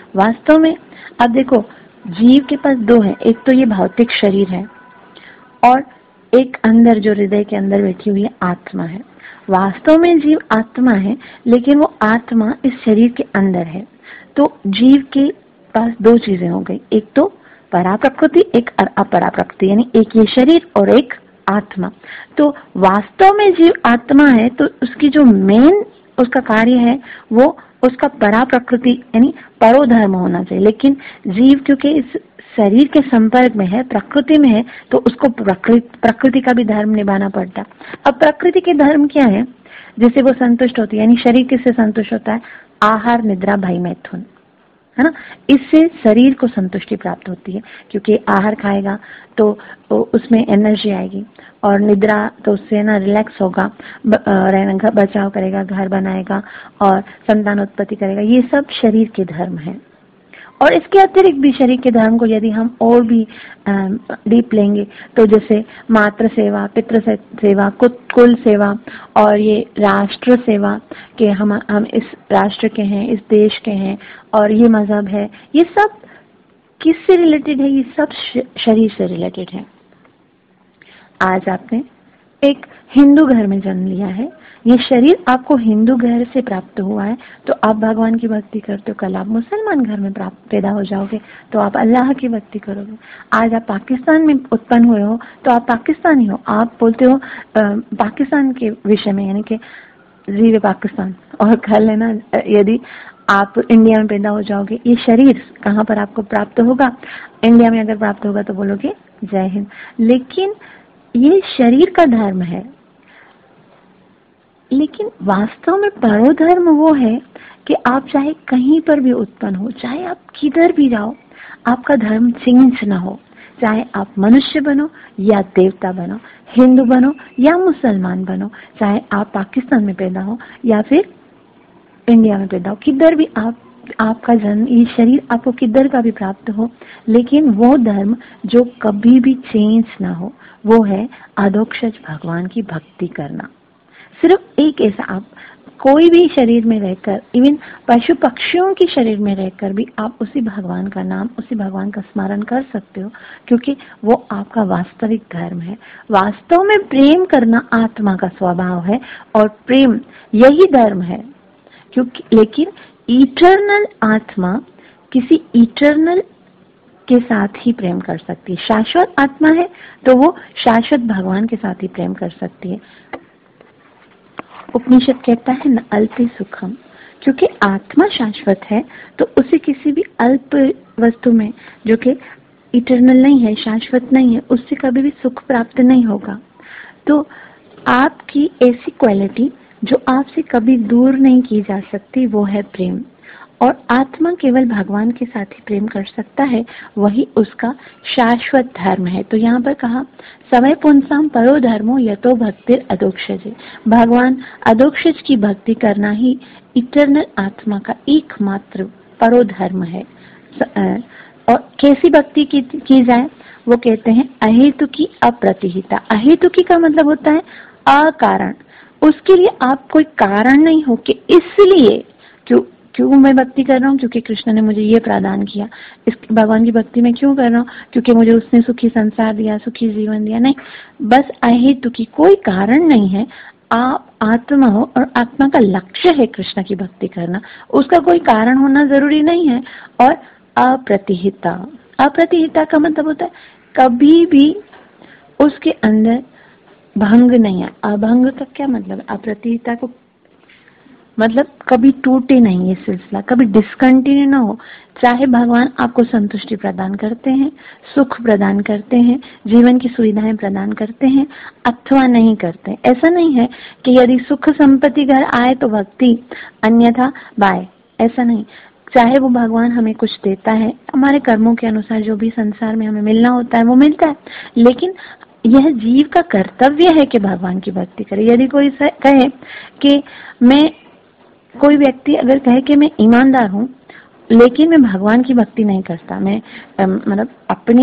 वास्तव में अब देखो, जीव के पास दो है, एक तो ये भौतिक शरीर है और एक अंदर जो हृदय के अंदर बैठी हुई है आत्मा है। वास्तव में जीव आत्मा है, लेकिन वो आत्मा इस शरीर के अंदर है। तो जीव के पास दो चीजें हो गई, एक तो परा प्रकृति, एक अपरा प्रकृति, यानी एक ये शरीर और एक आत्मा। तो वास्तव में जीव आत्मा है, तो उसकी जो मेन उसका कार्य है वो उसका परा प्रकृति यानी परोधर्म होना चाहिए। लेकिन जीव क्योंकि इस शरीर के संपर्क में है, प्रकृति में है, तो उसको प्रकृति प्रकृति का भी धर्म निभाना पड़ता। अब प्रकृति के धर्म क्या है, जिससे वो संतुष्ट होती है, यानी शरीर किससे संतुष्ट होता है? आहार, निद्रा, भय, मैथुन, है ना। इससे शरीर को संतुष्टि प्राप्त होती है, क्योंकि आहार खाएगा तो उसमें एनर्जी आएगी, और निद्रा तो उससे ना रिलैक्स होगा, रहना, बचाव करेगा, घर बनाएगा और संतान उत्पत्ति करेगा। ये सब शरीर के धर्म है। और इसके अतिरिक्त भी शरीर के धर्म को यदि हम और भी डीप लेंगे तो जैसे मातृ सेवा, पितृ सेवा, कुल सेवा और ये राष्ट्र सेवा के हम हम इस राष्ट्र के हैं, इस देश के हैं और ये मजहब है, ये सब किससे रिलेटेड है? ये सब शरीर से रिलेटेड है। आज आपने एक हिंदू घर में जन्म लिया है, ये शरीर आपको हिंदू घर से प्राप्त हुआ है, तो आप भगवान की भक्ति करते हो। कल आप मुसलमान घर में प्राप्त पैदा हो जाओगे तो आप अल्लाह की भक्ति करोगे। आज आप पाकिस्तान में उत्पन्न हुए हो तो आप पाकिस्तानी हो, आप बोलते हो पाकिस्तान के विषय में, यानी कि जीव पाकिस्तान। और कल लेना, यदि आप इंडिया में पैदा हो जाओगे, ये शरीर कहाँ पर आपको प्राप्त होगा? इंडिया में अगर प्राप्त होगा तो बोलोगे जय हिंद। लेकिन ये शरीर का धर्म है, लेकिन वास्तव में परोधर्म वो है कि आप चाहे कहीं पर भी उत्पन्न हो, चाहे आप किधर भी जाओ, आपका धर्म चेंज ना हो। चाहे आप मनुष्य बनो या देवता बनो, हिंदू बनो या मुसलमान बनो, चाहे आप पाकिस्तान में पैदा हो या फिर इंडिया में पैदा हो, किधर भी आप आपका जन्म, ये शरीर आपको किधर का भी प्राप्त हो, लेकिन वो धर्म जो कभी भी चेंज ना हो वो है अधोक्षज भगवान की भक्ति करना। सिर्फ एक ऐसा, आप कोई भी शरीर में रहकर, इवन पशु पक्षियों के शरीर में रहकर भी आप उसी भगवान का नाम, उसी भगवान का स्मरण कर सकते हो, क्योंकि वो आपका वास्तविक धर्म है। वास्तव में प्रेम करना आत्मा का स्वभाव है और प्रेम यही धर्म है। क्योंकि लेकिन इटर्नल आत्मा किसी इटर्नल के साथ ही प्रेम कर सकती है। शाश्वत आत्मा है तो वो शाश्वत भगवान के साथ ही प्रेम कर सकती है। उपनिषद कहता है न अल्पे सुखम, क्योंकि आत्मा शाश्वत है तो उसे किसी भी अल्प वस्तु में, जो कि इटर्नल नहीं है, शाश्वत नहीं है, उससे कभी भी सुख प्राप्त नहीं होगा। तो आपकी ऐसी क्वालिटी जो आपसे कभी दूर नहीं की जा सकती वो है प्रेम, और आत्मा केवल भगवान के साथ ही प्रेम कर सकता है, वही उसका शाश्वत धर्म है। तो यहाँ पर कहा समय पुंसाम परो धर्मो यतो भक्तिर अधोक्षज, भगवान अधोक्षज की भक्ति करना ही इटर्नल आत्मा का एकमात्र परो धर्म है। और कैसी भक्ति की, की जाए? वो कहते हैं अहेतु की अप्रतिहिता। अहेतु की का मतलब होता है अकारण, उसके लिए आप कोई कारण नहीं हो कि इसलिए क्यों क्यों मैं भक्ति कर रहा हूँ, क्योंकि कृष्ण ने मुझे ये प्रदान किया, इस भगवान की भक्ति में क्यों कर रहा हूँ, क्योंकि मुझे उसने सुखी संसार दिया, सुखी जीवन दिया। नहीं, बस अहेतु की, कोई कारण नहीं है। आप आत्मा हो और आत्मा का लक्ष्य है कृष्ण की भक्ति करना, उसका कोई कारण होना जरूरी नहीं है। और अप्रतिहिता, अप्रतिहिता का मतलब होता है कभी भी उसके अंदर भंग नहीं है। अभंग का क्या मतलब? अप्रतिहिता को मतलब कभी टूटे नहीं ये सिलसिला, कभी डिसकंटिन्यू ना हो। चाहे भगवान आपको संतुष्टि प्रदान करते हैं, सुख प्रदान करते हैं, जीवन की सुविधाएं प्रदान करते हैं अथवा नहीं करते, ऐसा नहीं है कि यदि सुख संपत्ति घर आए तो भक्ति, अन्यथा बाय, ऐसा नहीं। चाहे वो भगवान हमें कुछ देता है, हमारे कर्मों के अनुसार जो भी संसार में हमें मिलना होता है वो मिलता है, लेकिन यह जीव का कर्तव्य है कि भगवान की भक्ति करे। यदि कोई कहे कि मैं, कोई व्यक्ति अगर कहे कि मैं ईमानदार हूँ लेकिन मैं भगवान की भक्ति नहीं करता, मैं मतलब अपनी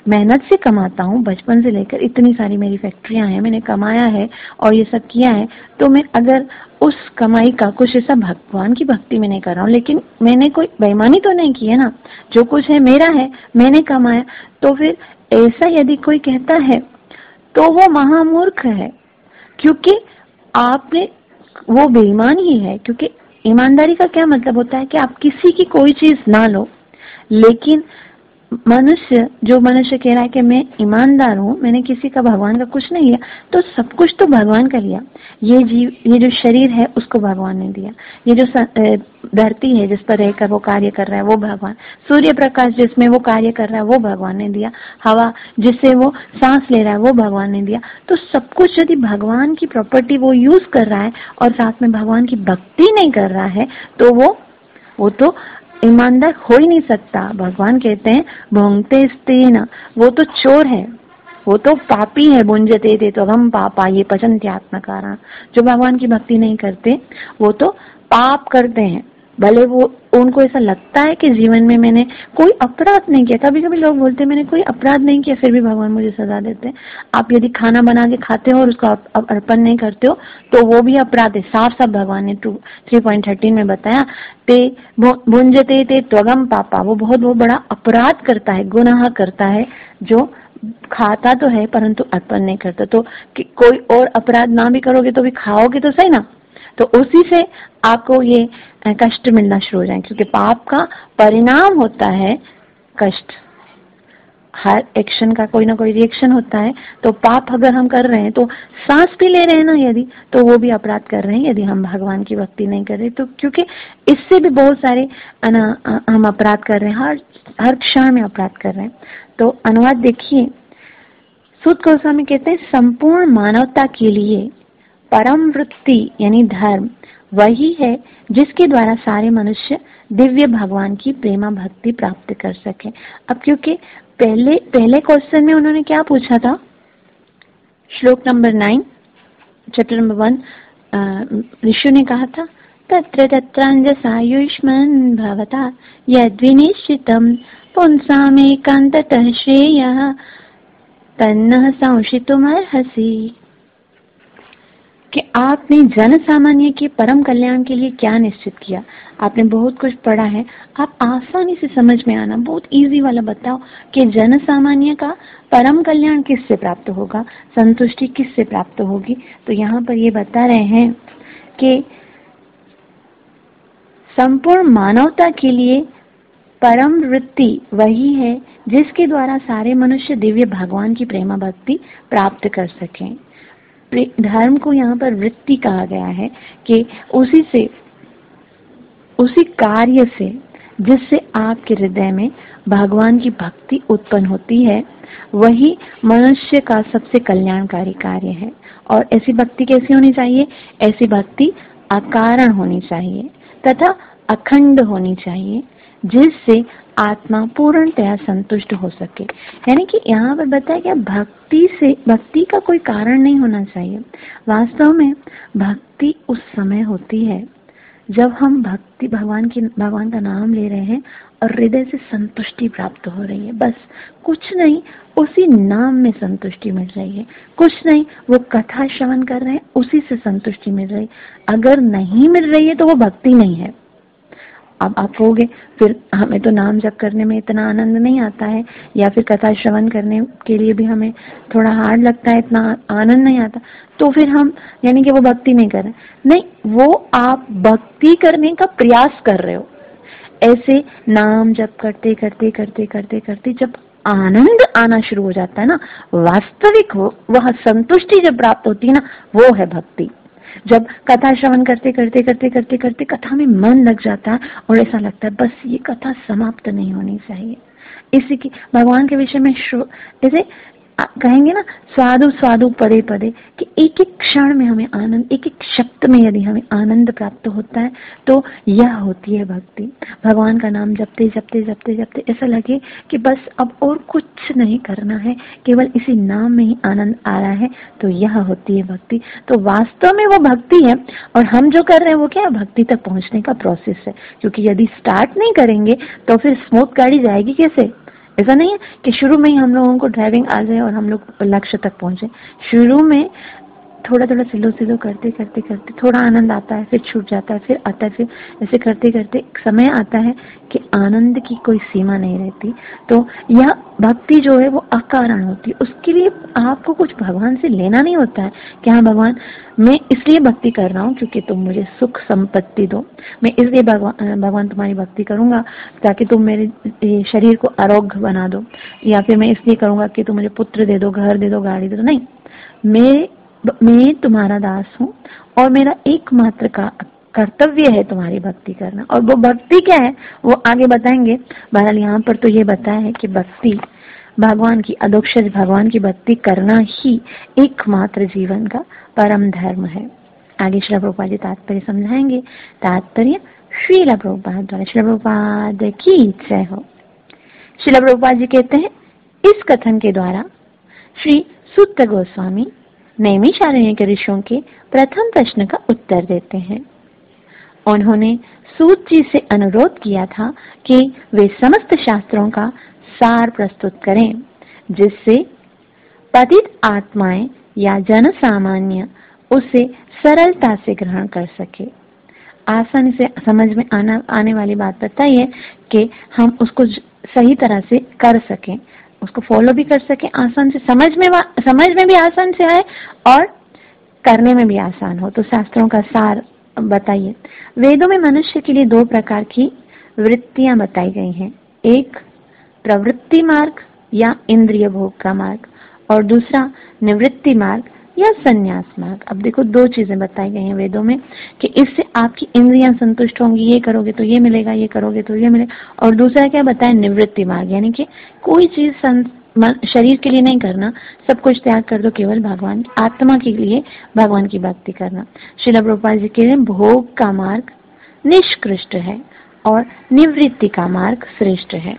मेहनत से कमाता हूँ, बचपन से लेकर इतनी सारी मेरी फैक्ट्रियां हैं, मैंने कमाया है और ये सब किया है, तो मैं अगर उस कमाई का कुछ ऐसा भगवान की भक्ति में नहीं कर रहा हूँ, लेकिन मैंने कोई बेईमानी तो नहीं की है ना, जो कुछ है मेरा है, मैंने कमाया, तो फिर ऐसा यदि कोई कहता है तो वो महामूर्ख है, क्योंकि आपने, वो बेईमान ही है। क्योंकि ईमानदारी का क्या मतलब होता है कि आप किसी की कोई चीज ना लो, लेकिन मनुष्य, जो मनुष्य कह रहा है कि मैं ईमानदार हूँ, मैंने किसी का, भगवान का कुछ नहीं लिया, तो सब कुछ तो भगवान का लिया। ये जीव, ये जो शरीर है उसको भगवान ने दिया, ये जो धरती है जिस पर रहकर वो कार्य कर रहा है वो भगवान, सूर्य प्रकाश जिसमें वो कार्य कर रहा है वो भगवान ने दिया, हवा जिससे वो सांस ले रहा है वो भगवान ने दिया। तो सब कुछ यदि भगवान की प्रॉपर्टी वो यूज कर रहा है और साथ में भगवान की भक्ति नहीं कर रहा है, तो वो वो तो ईमानदार हो ही नहीं सकता। भगवान कहते हैं भोंगते स्तेन, वो तो चोर है, वो तो पापी है। भुंजते थे तो हम पापा ये पचन्ते आत्मकारण, जो भगवान की भक्ति नहीं करते वो तो पाप करते हैं। भले वो, उनको ऐसा लगता है कि जीवन में मैंने कोई अपराध नहीं किया, कभी कभी लोग बोलते हैं मैंने कोई अपराध नहीं किया, फिर भी भगवान मुझे सजा देते हैं। आप यदि खाना बना के खाते हो और उसको अर्पण नहीं करते हो तो वो भी अपराध है। साफ साफ भगवान ने टू थ्री पॉइंट थर्टीन में बताया, ते भुंजते ते त्वगम पापा, वो बहुत बहुत बड़ा अपराध करता है, गुनाह करता है, जो खाता तो है परंतु अर्पण नहीं करता। तो कि कोई और अपराध ना भी करोगे तो भी खाओगे तो सही ना, तो उसी से आपको ये कष्ट मिलना शुरू हो जाए, क्योंकि पाप का परिणाम होता है कष्ट। हर एक्शन का कोई ना कोई रिएक्शन होता है। तो पाप अगर हम कर रहे हैं, तो सांस भी ले रहे हैं ना यदि, तो वो भी अपराध कर रहे हैं यदि हम भगवान की भक्ति नहीं कर रहे। तो क्योंकि इससे भी बहुत सारे हम अपराध कर रहे हैं, हर हर क्षण में अपराध कर रहे हैं। तो अनुवाद देखिए, सूत गोस्वामी कहते हैं संपूर्ण मानवता के लिए परम वृत्ति यानी धर्म वही है जिसके द्वारा सारे मनुष्य दिव्य भगवान की प्रेमा भक्ति प्राप्त कर सके। अब क्योंकि पहले पहले क्वेश्चन में उन्होंने क्या पूछा था, श्लोक number nine, chapter number one, ऋषि ने कहा था तत्र तत्रांजसायुष्मन् भवता यद्विनिश्चितं पुंसामेकान्ततः श्रेयः तन्नः संशितुमर्हसि, कि आपने जन सामान्य के परम कल्याण के लिए क्या निश्चित किया। आपने बहुत कुछ पढ़ा है, आप आसानी से समझ में आना, बहुत इजी वाला बताओ कि जन सामान्य का परम कल्याण किससे प्राप्त होगा, संतुष्टि किससे प्राप्त होगी। तो यहाँ पर ये बता रहे हैं कि संपूर्ण मानवता के लिए परम वृत्ति वही है जिसके द्वारा सारे मनुष्य दिव्य भगवान की प्रेमा भक्ति प्राप्त कर सकें। धर्म को यहाँ पर वृत्ति कहा गया है कि उसी से, उसी कार्य से जिससे आपके हृदय में भगवान की भक्ति उत्पन्न होती है, वही मनुष्य का सबसे कल्याणकारी कार्य है। और ऐसी भक्ति कैसी होनी चाहिए? ऐसी भक्ति अकारण होनी चाहिए तथा अखंड होनी चाहिए, जिससे आत्मा पूर्णतया संतुष्ट हो सके। यानी कि यहाँ पर बताया गया भक्ति से, भक्ति का कोई कारण नहीं होना चाहिए। वास्तव में भक्ति उस समय होती है जब हम भक्ति भगवान की भगवान का नाम ले रहे हैं और हृदय से संतुष्टि प्राप्त हो रही है, बस कुछ नहीं, उसी नाम में संतुष्टि मिल रही है। कुछ नहीं, वो कथा श्रवण कर रहे हैं, उसी से संतुष्टि मिल रही है। अगर नहीं मिल रही है तो वो भक्ति नहीं है। अब आप कहोगे फिर हमें तो नाम जप करने में इतना आनंद नहीं आता है, या फिर कथा श्रवण करने के लिए भी हमें थोड़ा हार्ड लगता है, इतना आनंद नहीं आता, तो फिर हम यानी कि वो भक्ति नहीं कर रहे। नहीं, वो आप भक्ति करने का प्रयास कर रहे हो। ऐसे नाम जप करते करते करते करते करते जब आनंद आना शुरू हो जाता है ना, वास्तविक हो वह संतुष्टि जब प्राप्त होती है ना, वो है भक्ति। जब कथा श्रवण करते करते करते करते करते कथा में मन लग जाता है और ऐसा लगता है बस ये कथा समाप्त नहीं होनी चाहिए, इसी की भगवान के विषय में जैसे कहेंगे ना, स्वादु स्वादु पदे पदे, कि एक एक क्षण में हमें आनंद, एक एक शब्द में यदि हमें आनंद प्राप्त होता है, तो यह होती है भक्ति। भगवान का नाम जपते जपते जपते जपते ऐसा लगे कि बस अब और कुछ नहीं करना है, केवल इसी नाम में ही आनंद आ रहा है, तो यह होती है भक्ति। तो वास्तव में वो भक्ति है, और हम जो कर रहे हैं वो क्या है? भक्ति तक पहुंचने का प्रोसेस है। क्योंकि यदि स्टार्ट नहीं करेंगे तो फिर स्मूथ गाड़ी जाएगी कैसे? ऐसा नहीं है कि शुरू में ही हम लोगों को ड्राइविंग आ जाए और हम लोग लक्ष्य तक पहुंचे। शुरू में थोड़ा थोड़ा स्लो स्लो करते करते करते थोड़ा आनंद आता है, फिर छूट जाता है, फिर आता है, फिर ऐसे करते करते एक समय आता है कि आनंद की कोई सीमा नहीं रहती। तो यह भक्ति जो है वो अकारण होती है। उसके लिए आपको कुछ भगवान से लेना नहीं होता है कि हाँ भगवान मैं इसलिए भक्ति कर रहा हूँ क्योंकि तुम मुझे सुख संपत्ति दो, मैं इसलिए भगवान भगवान तुम्हारी भक्ति करूंगा ताकि तुम मेरे शरीर को आरोग्य बना दो, या फिर मैं इसलिए करूंगा कि तुम मुझे पुत्र दे दो, घर दे दो, गाड़ी दे दो। नहीं, मैं मैं तुम्हारा दास हूँ और मेरा एकमात्र का कर्तव्य है तुम्हारी भक्ति करना। और वो भक्ति क्या है वो आगे बताएंगे। बहरहाल यहाँ पर तो ये बताया है कि भक्ति भगवान की, अधोक्षज भगवान की भक्ति करना ही एकमात्र जीवन का परम धर्म है। आगे श्रील प्रभुपाद जी तात्पर्य समझाएंगे। तात्पर्य श्रील प्रभुपाद द्वारा। श्रील प्रभुपाद की जय हो। श्रील प्रभुपाद जी कहते हैं, इस कथन के द्वारा श्री सूत गोस्वामी नैमिषारण्य के ऋषियों के प्रथम प्रश्न का उत्तर देते हैं। उन्होंने सूत जी से अनुरोध किया था कि वे समस्त शास्त्रों का सार प्रस्तुत करें, जिससे पतित आत्माएं या जन सामान्य उसे सरलता से ग्रहण कर सके। आसानी से समझ में आना आने वाली बात बताइए कि हम उसको सही तरह से कर सकें, उसको फॉलो भी कर सके, आसान से समझ में समझ में भी आसान से आए और करने में भी आसान हो। तो शास्त्रों का सार बताइए। वेदों में मनुष्य के लिए दो प्रकार की वृत्तियां बताई गई हैं, एक प्रवृत्ति मार्ग या इंद्रिय भोग का मार्ग और दूसरा निवृत्ति मार्ग या संन्यास मार्ग। अब देखो दो चीजें बताई गई हैं वेदों में कि इससे आपकी इंद्रियां संतुष्ट होंगी, ये करोगे तो ये मिलेगा, ये करोगे तो ये मिलेगा। और दूसरा क्या बताया, निवृत्ति मार्ग, यानी कि कोई चीज शरीर के लिए नहीं करना, सब कुछ त्याग कर दो, केवल भगवान आत्मा के लिए भगवान की भक्ति करना। श्रील प्रभुपाद जी कह रहे हैं भोग का मार्ग निष्कृष्ट है और निवृत्ति का मार्ग श्रेष्ठ है।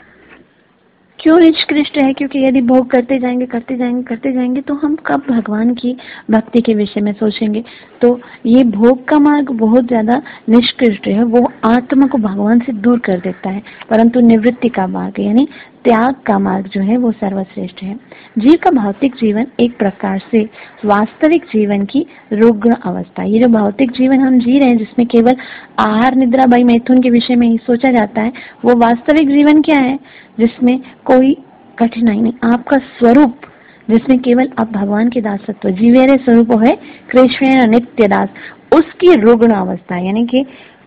क्यों निष्कृष्ट है? क्योंकि यदि भोग करते जाएंगे करते जाएंगे करते जाएंगे तो हम कब भगवान की भक्ति के विषय में सोचेंगे। तो ये भोग का मार्ग बहुत ज्यादा निष्कृष्ट है, वो आत्मा को भगवान से दूर कर देता है। परंतु निवृत्ति का मार्ग यानी त्याग का मार्ग जो है वो सर्वश्रेष्ठ है। जीव का भौतिक जीवन एक प्रकार से वास्तविक जीवन की रुग्ण अवस्था। ये जो भौतिक जीवन हम जी रहे हैं जिसमें केवल आहार निद्रा भय मैथुन के विषय में ही सोचा जाता है, वो वास्तविक जीवन क्या है जिसमें कोई कठिनाई नहीं। आपका स्वरूप जिसमें केवल आप भगवान के दासत्व जीवेरे स्वरूप है कृष्ण नित्य दास, उसकी रुग्ण अवस्था यानी कि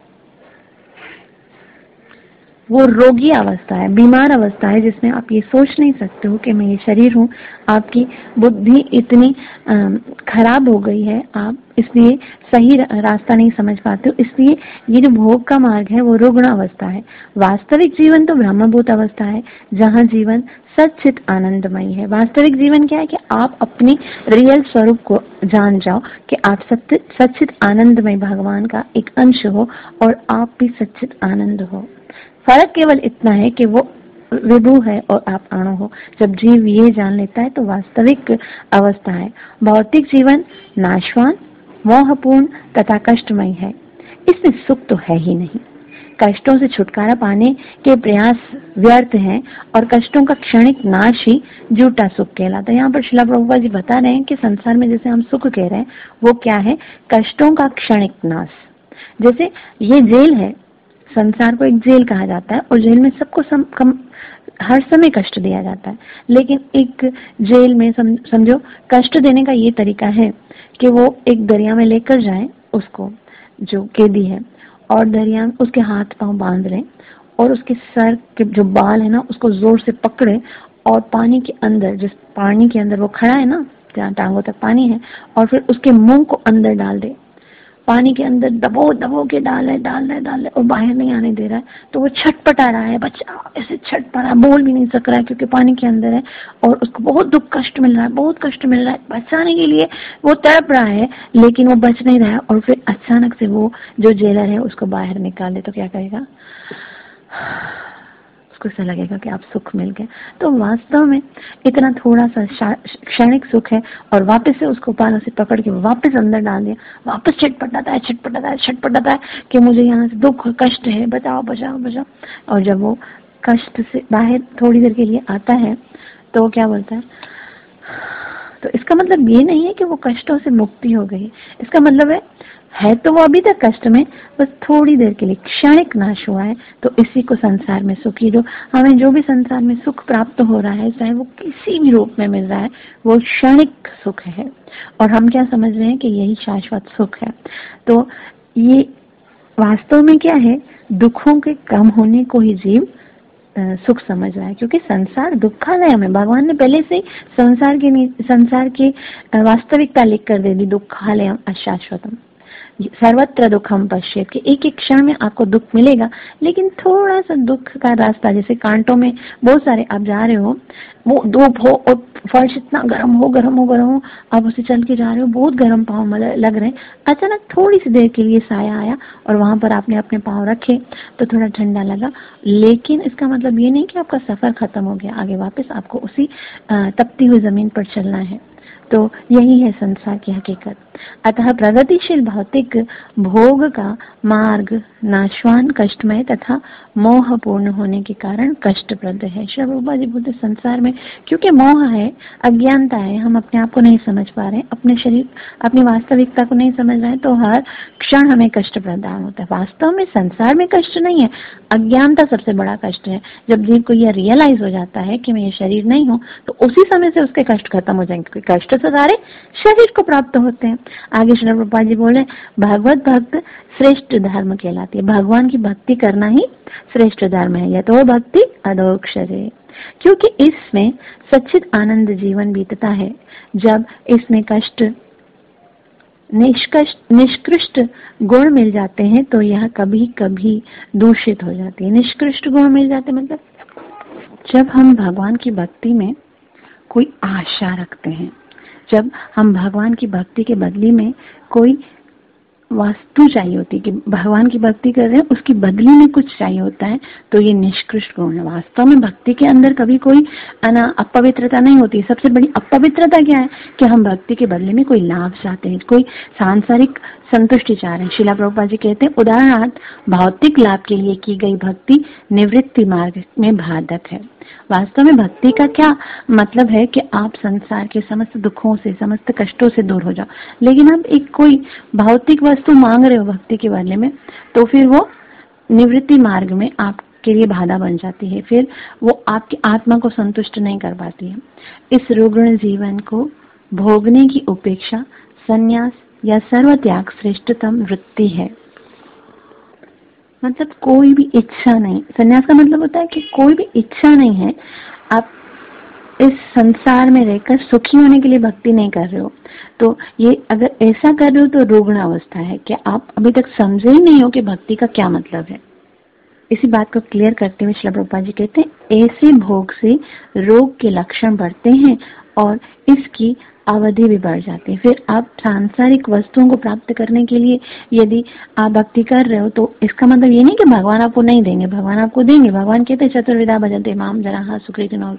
वो रोगी अवस्था है, बीमार अवस्था है, जिसमें आप ये सोच नहीं सकते हो कि मैं ये शरीर हूँ। आपकी बुद्धि इतनी खराब हो गई है, आप इसलिए सही रास्ता नहीं समझ पाते हो। इसलिए ये जो भोग का मार्ग है वो रुग्ण अवस्था है। वास्तविक जीवन तो ब्रह्मभूत अवस्था है जहाँ जीवन सच्चित आनंदमय है। वास्तविक जीवन क्या है कि आप अपनी रियल स्वरूप को जान जाओ कि आप सत्य सच्चित आनंदमय भगवान का एक अंश हो और आप भी सच्चित आनंद हो। फर्क केवल इतना है कि वो विभु है और आप अणु हो। जब जीव ये जान लेता है तो वास्तविक अवस्था है। भौतिक जीवन नाशवान, मोहपूर्ण तथा कष्टमय है, इसमें सुख तो है ही नहीं। कष्टों से छुटकारा पाने के प्रयास व्यर्थ हैं और कष्टों का क्षणिक नाश ही झूठा सुख कहलाता है। यहाँ पर श्रील प्रभुपाद जी बता रहे हैं कि संसार में जैसे हम सुख कह रहे हैं वो क्या है, कष्टों का क्षणिक नाश। जैसे ये जेल है, संसार को एक जेल कहा जाता है और जेल में सबको सम, कम, हर समय कष्ट दिया जाता है। लेकिन एक जेल में सम, समझो कष्ट देने का ये तरीका है कि वो एक दरिया में लेकर जाए उसको जो कैदी है और दरिया में उसके हाथ पांव बांध लें और उसके सर के जो बाल है ना उसको जोर से पकड़े और पानी के अंदर, जिस पानी के अंदर वो खड़ा है ना जहाँ टांगों तक पानी है, और फिर उसके मुंह को अंदर डाल दे, पानी के अंदर दबो दबो के डाल है डाल है डाल है और बाहर नहीं आने दे रहा है। तो वो छटपटा रहा है, बच्चा ऐसे छटपटा रहा है, बोल भी नहीं सक रहा है क्योंकि पानी के अंदर है और उसको बहुत दुख कष्ट मिल रहा है, बहुत कष्ट मिल रहा है। बचाने के लिए वो तड़प रहा है लेकिन वो बच नहीं रहा है। और फिर अचानक से वो जो जेलर है उसको बाहर निकाल दे तो क्या करेगा, उसको ऐसा लगेगा कि आप सुख मिल गए। तो वास्तव में इतना थोड़ा सा क्षणिक सुख है और वापस से उसको पालों से पकड़ के वापस अंदर डाल दिया, वापस छटपटाता है छटपटाता है छटपटाता है कि मुझे यहाँ से दुख कष्ट है, बचाओ बचाओ बचाओ। और जब वो कष्ट से बाहर थोड़ी देर के लिए आता है तो क्या बोलता है, तो इसका मतलब ये नहीं है कि वो कष्टों से मुक्ति हो गई। इसका मतलब है है तो वो अभी तक कष्ट में, बस थोड़ी देर के लिए क्षणिक नाश हुआ है। तो इसी को संसार में सुखी, जो हमें जो भी संसार में सुख प्राप्त हो रहा है, चाहे वो किसी भी रूप में मिल रहा है, वो क्षणिक सुख है। और हम क्या समझ रहे हैं कि यही शाश्वत सुख है। तो ये वास्तव में क्या है, दुखों के कम होने को ही जीव सुख समझ रहा है, क्योंकि संसार दुखालय में, भगवान ने पहले से संसार के संसार की वास्तविकता लिख कर दे दी, दुखालयम अशाश्वतम सर्वत्र दुखम पश्येत, कि एक एक क्षण में आपको दुख मिलेगा, लेकिन थोड़ा सा दुख का रास्ता, जैसे कांटों में बहुत सारे आप जा रहे हो, वो धूप हो और फर्श इतना गर्म हो गर्म हो गर्म हो, आप उसे चल के जा रहे हो, बहुत गर्म पाँव लग रहे हैं, अचानक थोड़ी सी देर के लिए साया आया और वहां पर आपने अपने पाँव रखे तो थोड़ा ठंडा लगा, लेकिन इसका मतलब ये नहीं कि आपका सफर खत्म हो गया, आगे वापस आपको उसी तपती हुई जमीन पर चलना है। तो यही है संसार की हकीकत। अतः प्रगतिशील भौतिक भोग का मार्ग नाशवान, कष्टमय तथा मोहपूर्ण होने के कारण कष्टप्रद है। श्री प्रभुपाद जी बोलते संसार में क्योंकि मोह है, अज्ञानता है, हम अपने आप को नहीं समझ पा रहे हैं, अपने शरीर अपनी वास्तविकता को नहीं समझ रहे हैं, तो हर क्षण हमें कष्ट प्रदान होता है। वास्तव में संसार में कष्ट नहीं है, अज्ञानता सबसे बड़ा कष्ट है। जब जीव को यह रियलाइज हो जाता है कि मैं ये शरीर नहीं हूँ, तो उसी समय से उसके कष्ट खत्म हो जाएंगे। कष्ट से सारे शरीर को प्राप्त होते हैं। आगे श्री प्रभुपाद जी बोले भगवत भक्त श्रेष्ठ धर्म कहलाती है। भगवान की भक्ति करना ही श्रेष्ठ धर्म है। यतो भक्ति अधोक्षरे, क्योंकि इसमें सच्चित आनंद जीवन बीतता है। जब इसमें कष्ट निष्कृष्ट निष्कृष्ट गुण मिल जाते हैं तो यह कभी कभी दूषित हो जाती है। निष्कृष्ट गुण मिल जाते मतलब जब हम भगवान की भक्ति में कोई आशा रखते हैं, जब हम भगवान की भक्ति के बदले में कोई वस्तु चाहिए होती है कि भगवान की भक्ति कर रहे हैं, उसकी बदली में कुछ चाहिए होता है, तो ये निष्कृष्ट गुण है। वास्तव में भक्ति के अंदर कभी कोई अना अपवित्रता नहीं होती। सबसे बड़ी अपवित्रता क्या है कि हम भक्ति के बदले में कोई लाभ चाहते हैं, कोई सांसारिक संतुष्टि चाह रहे हैं। श्रीला प्रभुपाद जी कहते हैं उदाहरणार्थ भौतिक लाभ के लिए की गई भक्ति निवृत्ति मार्ग में बाधक है। वास्तव में भक्ति का क्या मतलब है कि आप संसार के समस्त दुखों से, समस्त कष्टों से दूर हो जाओ, लेकिन आप एक कोई भौतिक वस्तु मांग रहे हो भक्ति के बदले में, तो फिर वो निवृत्ति मार्ग में आपके लिए बाधा बन जाती है, फिर वो आपकी आत्मा को संतुष्ट नहीं कर पाती है। इस रुग्ण जीवन को भोगने की उपेक्षा, संन्यास या सर्वत्याग श्रेष्ठतम वृत्ति है। मतलब कोई भी इच्छा नहीं, संन्यास का मतलब होता है कि कोई भी इच्छा नहीं है, आप इस संसार में रहकर सुखी होने के लिए भक्ति नहीं कर रहे हो। तो ये अगर ऐसा कर रहे हो तो रुग्ण अवस्था है कि आप अभी तक समझे ही नहीं हो कि भक्ति का क्या मतलब है। इसी बात को क्लियर करते हुए श्री प्रभुपाद जी कहते हैं ऐसे भोग से रोग के लक्षण बढ़ते हैं और इसकी अवधि भी बढ़ जाती है। फिर आप सांसारिक वस्तुओं को प्राप्त करने के लिए यदि आप भक्ति कर रहे हो तो इसका मतलब ये नहीं कि भगवान आपको नहीं देंगे, भगवान आपको देंगे। भगवान कहते हैं चतुर्विधा भजन्ते माम जनाः सुकृतिनो।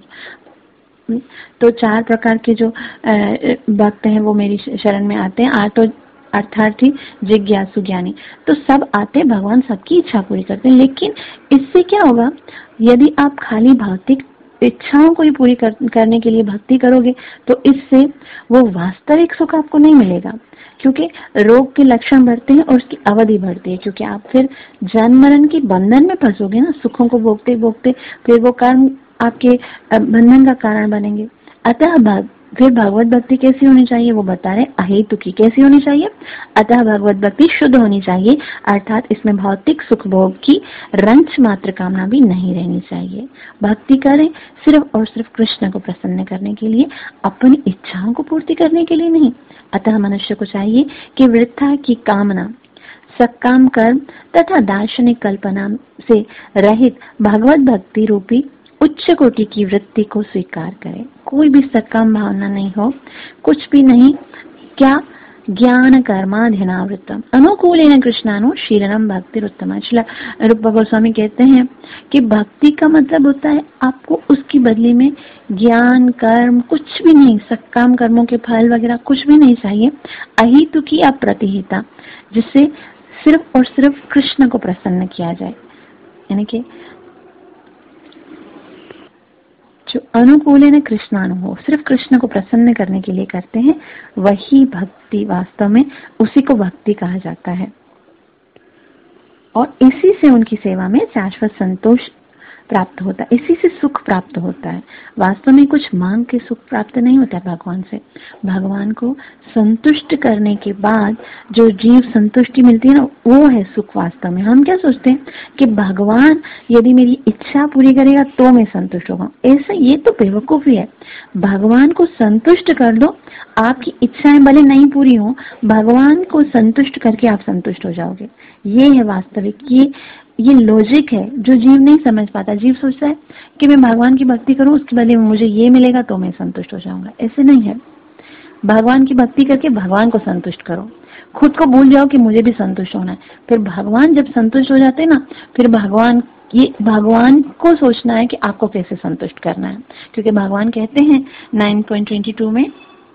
तो चार प्रकार के जो भक्त हैं वो मेरी शरण में आते हैं, आर्तो अर्थार्थी जिज्ञासु ज्ञानी। तो सब आते, भगवान सबकी इच्छा पूरी करते हैं। लेकिन इससे क्या होगा, यदि आप खाली भौतिक इच्छाओं को ही पूरी कर, करने के लिए भक्ति करोगे तो इससे वो वास्तविक सुख आपको नहीं मिलेगा, क्योंकि रोग के लक्षण बढ़ते हैं और उसकी अवधि बढ़ती है, क्योंकि आप फिर जन्म मरण के बंधन में फंसोगे ना, सुखों को भोगते भोगते फिर वो कर्म आपके बंधन का कारण बनेंगे। अतः फिर भगवत भक्ति कैसी होनी चाहिए वो बता रहे, अहेतुकी कैसी होनी चाहिए। अतः भगवत भक्ति शुद्ध होनी चाहिए, अर्थात इसमें भौतिक सुख भोग की रंच मात्र कामना भी नहीं रहनी चाहिए। भक्ति करें सिर्फ और सिर्फ कृष्ण को प्रसन्न करने के लिए, अपनी इच्छाओं को पूर्ति करने के लिए नहीं। अतः मनुष्य को चाहिए कि वृथा की कामना, सकाम कर्म तथा दार्शनिक कल्पना से रहित भगवत भक्ति रूपी उच्च कोटि की वृत्ति को स्वीकार करें। कोई भी सकाम भावना नहीं हो, कुछ भी नहीं, क्या ज्ञान कर्माधीनावृत्तम अनुकूलेन कृष्णानु शीलनम भक्ति उत्तमा। रूप गोस्वामी कहते हैं कि भक्ति का मतलब होता है आपको उसकी बदले में ज्ञान कर्म कुछ भी नहीं, सकाम कर्मों के फल वगैरह कुछ भी नहीं चाहिए। अहितुकी अप्रतिहिता, जिससे सिर्फ और सिर्फ कृष्ण को प्रसन्न किया जाए, यानी कि जो अनुकूलेन कृष्णानुभव, सिर्फ कृष्ण को प्रसन्न करने के लिए करते हैं, वही भक्ति, वास्तव में उसी को भक्ति कहा जाता है। और इसी से उनकी सेवा में शाश्वत संतोष प्राप्त होता है, इसी से सुख प्राप्त होता है। वास्तव में कुछ मांग के सुख प्राप्त नहीं होता है भगवान से। भगवान को संतुष्ट करने के बाद जो जीव संतुष्टि मिलती है ना, वो है सुख वास्तव में। हम क्या सोचते हैं कि भगवान यदि मेरी इच्छा पूरी करेगा तो मैं संतुष्ट होगा, ऐसा ये तो बेवकूफी है। भगवान को संतुष्ट कर दो, आपकी इच्छाएं भले नहीं पूरी हो, भगवान को संतुष्ट करके आप संतुष्ट हो जाओगे। ये है वास्तविक, ये ये लॉजिक है जो जीव नहीं समझ पाता। जीव सोचता है कि मैं भगवान की भक्ति करूं, उसके बदले में मुझे ये मिलेगा तो मैं संतुष्ट हो जाऊंगा। ऐसे नहीं है। भगवान की भक्ति करके भगवान को संतुष्ट करो, खुद को भूल जाओ कि मुझे भी संतुष्ट होना है। फिर भगवान जब संतुष्ट हो जाते हैं ना, फिर भगवान ये भगवान को सोचना है कि आपको कैसे संतुष्ट करना है। क्योंकि भगवान कहते हैं नाइन पॉइंट ट्वेंटी टू में,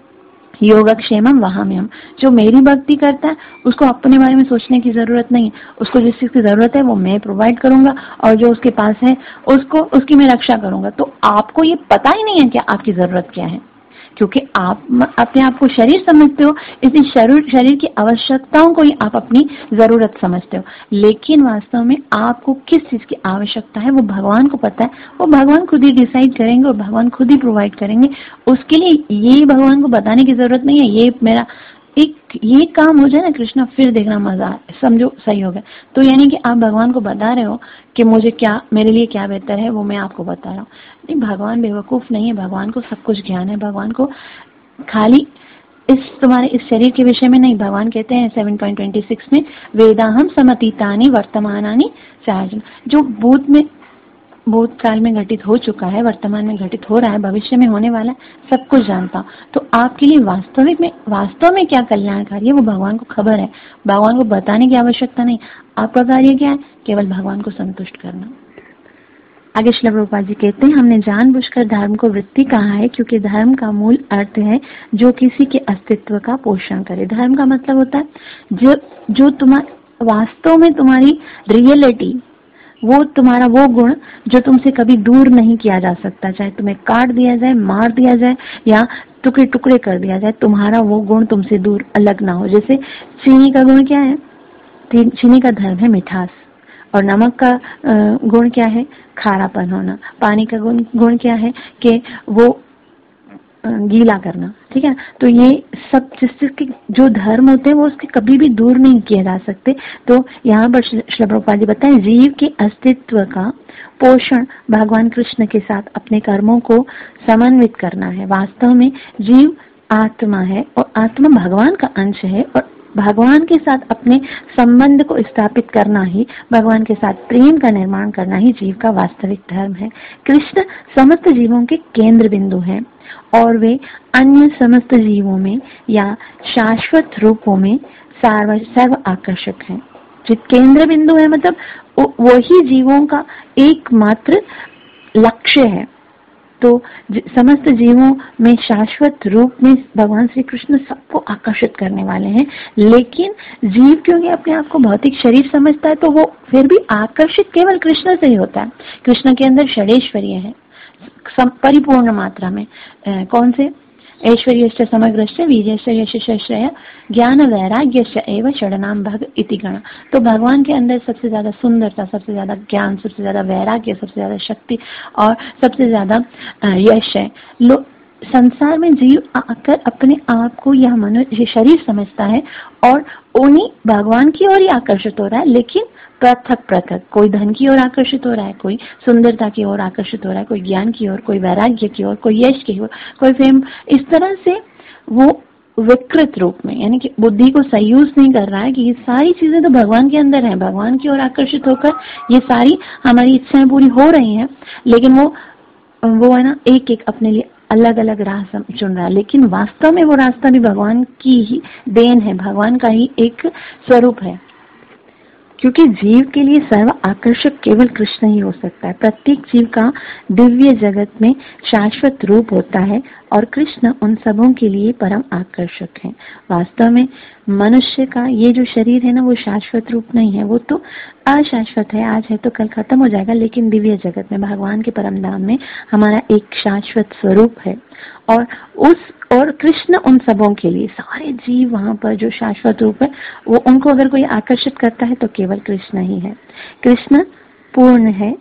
योगक्षेमम वहाम्यहम्, जो मेरी भक्ति करता है उसको अपने बारे में सोचने की जरूरत नहीं है। उसको जिस चीज की जरूरत है वो मैं प्रोवाइड करूंगा, और जो उसके पास है उसको उसकी मैं रक्षा करूंगा। तो आपको ये पता ही नहीं है कि आपकी जरूरत क्या है, क्योंकि आप अपने आप को शरीर समझते हो, इसलिए शरीर शरीर की आवश्यकताओं को ही आप अपनी जरूरत समझते हो। लेकिन वास्तव में आपको किस चीज की आवश्यकता है वो भगवान को पता है। वो भगवान खुद ही डिसाइड करेंगे और भगवान खुद ही प्रोवाइड करेंगे। उसके लिए ये भगवान को बताने की जरूरत नहीं है। ये मेरा एक ये काम हो जाए ना कृष्णा, फिर देखना मजा है, समझो सही हो गया। तो यानी कि आप भगवान को बता रहे हो कि मुझे क्या, मेरे लिए क्या बेहतर है, वो मैं आपको बता रहा हूँ। नहीं, भगवान बेवकूफ नहीं है, भगवान को सब कुछ ज्ञान है। भगवान को खाली इस तुम्हारे इस शरीर के विषय में नहीं। भगवान कहते हैं सेवन पॉइंट ट्वेंटी सिक्स में, वेदाहम समतीतानि वर्तमानानि चार्जन, जो भूत में भूतकाल में घटित हो चुका है, वर्तमान में घटित हो रहा है, भविष्य में होने वाला है, सब कुछ जानता हूँ। तो आपके लिए वास्तविक में वास्तव में क्या कल्याणकारी है वो भगवान को खबर है। भगवान को बताने की आवश्यकता नहीं। आपका कार्य क्या है? केवल भगवान को संतुष्ट करना। आगे श्रील प्रभुपाद जी कहते हैं, हमने जानबूझकर धर्म को वृत्ति कहा है क्योंकि धर्म का मूल अर्थ है जो किसी के अस्तित्व का पोषण करे। धर्म का मतलब होता है जो जो तुम्हारा वास्तव में तुम्हारी रियलिटी, वो तुम्हारा वो गुण जो तुमसे कभी दूर नहीं किया जा सकता। चाहे तुम्हें काट दिया जाए, मार दिया जाए या टुकड़े टुकड़े कर दिया जाए, तुम्हारा वो गुण तुमसे दूर अलग ना हो। जैसे चीनी का गुण क्या है? चीनी का धर्म है मिठास, और नमक का गुण क्या है? खारापन होना। पानी का गुण गुण क्या है? कि वो गीला करना। ठीक है, तो ये सब जिसके जो धर्म होते हैं वो उसके कभी भी दूर नहीं किए जा सकते। तो यहाँ पर श्रील प्रभुपाद जी बताएं, जीव के अस्तित्व का पोषण भगवान कृष्ण के साथ अपने कर्मों को समन्वित करना है। वास्तव में जीव आत्मा है और आत्मा भगवान का अंश है, और भगवान के साथ अपने संबंध को स्थापित करना ही, भगवान के साथ प्रेम का निर्माण करना ही जीव का वास्तविक धर्म है। कृष्ण समस्त जीवों के केंद्र बिंदु हैं और वे अन्य समस्त जीवों में या शाश्वत रूपों में सर्व सर्व आकर्षक हैं। जो केंद्र बिंदु है मतलब वही जीवों का एकमात्र लक्ष्य है। तो समस्त जीवों में शाश्वत रूप में भगवान श्री कृष्ण सबको आकर्षित करने वाले हैं। लेकिन जीव क्योंकि अपने आप को भौतिक शरीर समझता है तो वो फिर भी आकर्षित केवल कृष्ण से ही होता है। कृष्ण के अंदर षडेश्वर्य है परिपूर्ण मात्रा में। ए, कौन से? ऐश्वर्यश्च समग्रश्च वीर्यश्च यशश्च श्रेय ज्ञान वैराग्यश्च एव षडनाम भग इति गण। तो भगवान के अंदर सबसे ज्यादा सुंदरता, सबसे ज्यादा ज्ञान, सबसे ज्यादा वैराग्य, सबसे ज्यादा शक्ति और सबसे ज्यादा यश है। लो संसार में जीव आकर अपने आप को यह मनुष्य शरीर समझता है और उन्हीं भगवान की ओर ही आकर्षित हो रहा है, लेकिन पृथक पृथक। कोई धन की ओर आकर्षित हो रहा है, कोई सुंदरता की ओर आकर्षित हो रहा है, कोई ज्ञान की ओर, कोई वैराग्य की ओर, कोई यश की ओर, कोई फेम। इस तरह से वो विकृत रूप में, यानी कि बुद्धि को सही यूज नहीं कर रहा है कि ये सारी चीजें तो भगवान के अंदर है, भगवान की ओर आकर्षित होकर ये सारी हमारी इच्छाएं पूरी हो रही हैं, लेकिन वो वो है ना एक एक अपने लिए अलग अलग राह चुन रहा है। लेकिन वास्तव में वो रास्ता भी भगवान की ही देन है, भगवान का ही एक स्वरूप है। क्योंकि जीव के लिए सर्व आकर्षक केवल कृष्ण ही हो सकता है। प्रत्येक जीव का दिव्य जगत में शाश्वत रूप होता है और कृष्ण उन सबों के लिए परम आकर्षक हैं। वास्तव में मनुष्य का ये जो शरीर है ना, वो शाश्वत रूप नहीं है, वो तो अशाश्वत है, आज है तो कल खत्म हो जाएगा। लेकिन दिव्य जगत में, भगवान के परम धाम में हमारा एक शाश्वत स्वरूप है, और उस और कृष्ण उन सबों के लिए, सारे जीव वहां पर जो शाश्वत रूप है, वो उनको अगर कोई आकर्षित करता है तो केवल कृष्ण ही है। कृष्ण पूर्ण है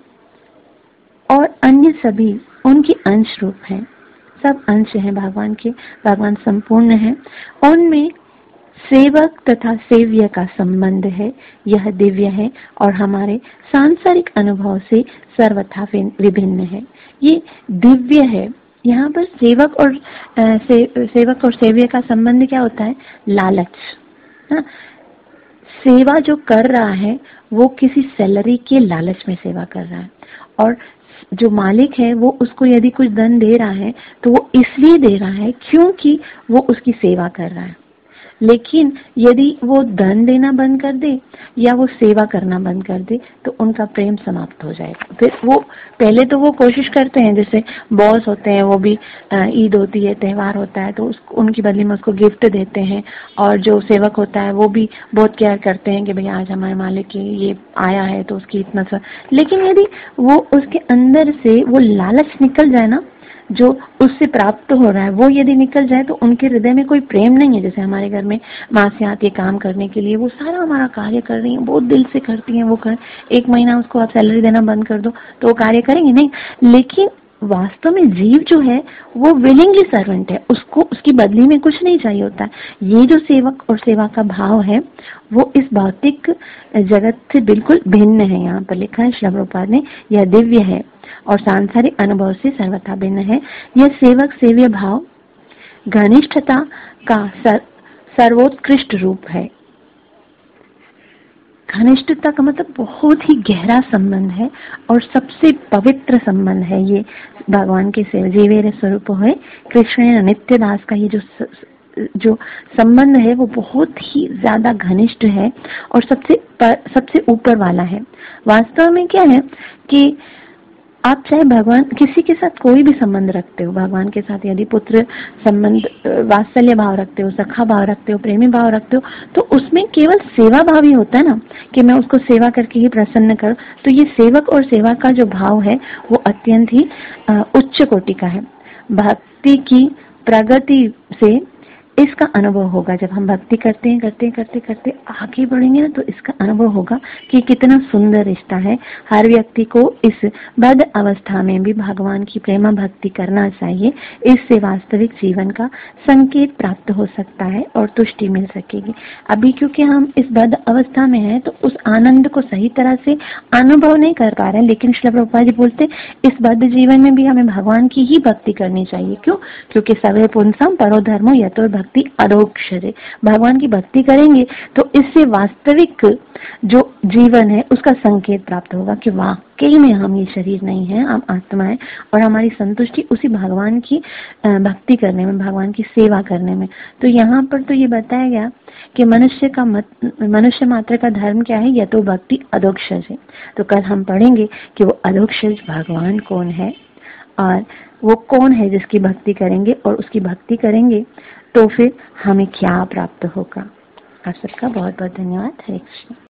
और अन्य सभी उनके अंश रूप हैं। सब अंश हैं भगवान के, भगवान संपूर्ण है। उनमें सेवक तथा सेव्य का संबंध है, यह दिव्य है और हमारे सांसारिक अनुभव से सर्वथा विभिन्न है। ये दिव्य है। यहाँ पर सेवक और से, सेवक और सेव्य का संबंध क्या होता है? लालच। हाँ? सेवा जो कर रहा है वो किसी सैलरी के लालच में सेवा कर रहा है, और जो मालिक है वो उसको यदि कुछ धन दे रहा है तो वो इसलिए दे रहा है क्योंकि वो उसकी सेवा कर रहा है। लेकिन यदि वो धन देना बंद कर दे या वो सेवा करना बंद कर दे तो उनका प्रेम समाप्त हो जाएगा। फिर वो पहले तो वो कोशिश करते हैं, जैसे बॉस होते हैं, वो भी ईद होती है, त्योहार होता है, तो उसको उनकी बदले में उसको गिफ्ट देते हैं, और जो सेवक होता है वो भी बहुत केयर करते हैं कि भाई आज हमारे मालिक की ये आया है तो उसकी इतना सा। लेकिन यदि वो उसके अंदर से वो लालच निकल जाए ना, जो उससे प्राप्त हो रहा है वो यदि निकल जाए, तो उनके हृदय में कोई प्रेम नहीं है। जैसे हमारे घर में माँ से आती है काम करने के लिए, वो सारा हमारा कार्य कर रही है, बहुत दिल से करती है, वो कर एक महीना उसको आप सैलरी देना बंद कर दो तो वो कार्य करेंगे नहीं। लेकिन वास्तव में जीव जो है वो विलिंगली सर्वेंट है, उसको उसकी बदली में कुछ नहीं चाहिए होता है। ये जो सेवक और सेवा का भाव है वो इस भौतिक जगत से बिल्कुल भिन्न है। यहाँ पर लिखा है श्रील प्रभुपाद ने, यह दिव्य है और सांसारिक अनुभव से सर्वथा भिन्न है। यह सेवक सेव्य भाव घनिष्ठता का सर, सर्वोत्कृष्ट रूप है। घनिष्ठता का मतलब बहुत ही गहरा संबंध है और सबसे पवित्र संबंध है ये भगवान के सेवा जीवेर स्वरूप है कृष्ण नित्य दास का। ये जो जो संबंध है वो बहुत ही ज्यादा घनिष्ठ है और सबसे पर, सबसे ऊपर वाला है। वास्तव में क्या है कि आप चाहे भगवान किसी के साथ कोई भी संबंध रखते हो, भगवान के साथ यदि पुत्र संबंध वात्सल्य भाव रखते हो, सखा भाव रखते हो, प्रेमी भाव रखते हो, तो उसमें केवल सेवा भाव ही होता है ना, कि मैं उसको सेवा करके ही प्रसन्न करूं। तो ये सेवक और सेवा का जो भाव है वो अत्यंत ही उच्च कोटि का है। भक्ति की प्रगति से इसका अनुभव होगा। जब हम भक्ति करते हैं करते करते करते आगे बढ़ेंगे ना, तो इसका अनुभव होगा कि कितना सुंदर रिश्ता है। हर व्यक्ति को इस बद्ध अवस्था में भी भगवान की प्रेम भक्ति करना चाहिए। इससे वास्तविक जीवन का संकेत प्राप्त हो सकता है और तुष्टि मिल सकेगी। अभी क्योंकि हम इस बद्ध अवस्था में हैं तो उस आनंद को सही तरह से अनुभव नहीं कर पा रहे हैं। लेकिन श्रील प्रभुपाद जी बोलते इस बद्ध जीवन में भी हमें भगवान की ही भक्ति करनी चाहिए। क्यों? क्योंकि सवे पुंसम परो धर्मो यतो भक्ति अरोक्षरे। भगवान की भक्ति करेंगे तो इससे वास्तविक जो जीवन है उसका संकेत प्राप्त होगा कि वाकई में हम ये शरीर नहीं है, हम आत्मा है, और हमारी संतुष्टि उसी भगवान की भक्ति करने में, भगवान की सेवा करने में। तो यहाँ पर तो ये बताया गया कि मनुष्य का मत, मनुष्य मात्र का धर्म क्या है? यतो भक्ति अधोक्षज है। तो कल हम पढ़ेंगे कि वो अधोक्षज भगवान कौन है और वो कौन है जिसकी भक्ति करेंगे, और उसकी भक्ति करेंगे तो फिर हमें क्या प्राप्त होगा। आप सबका बहुत बहुत धन्यवाद। हरे कृष्ण।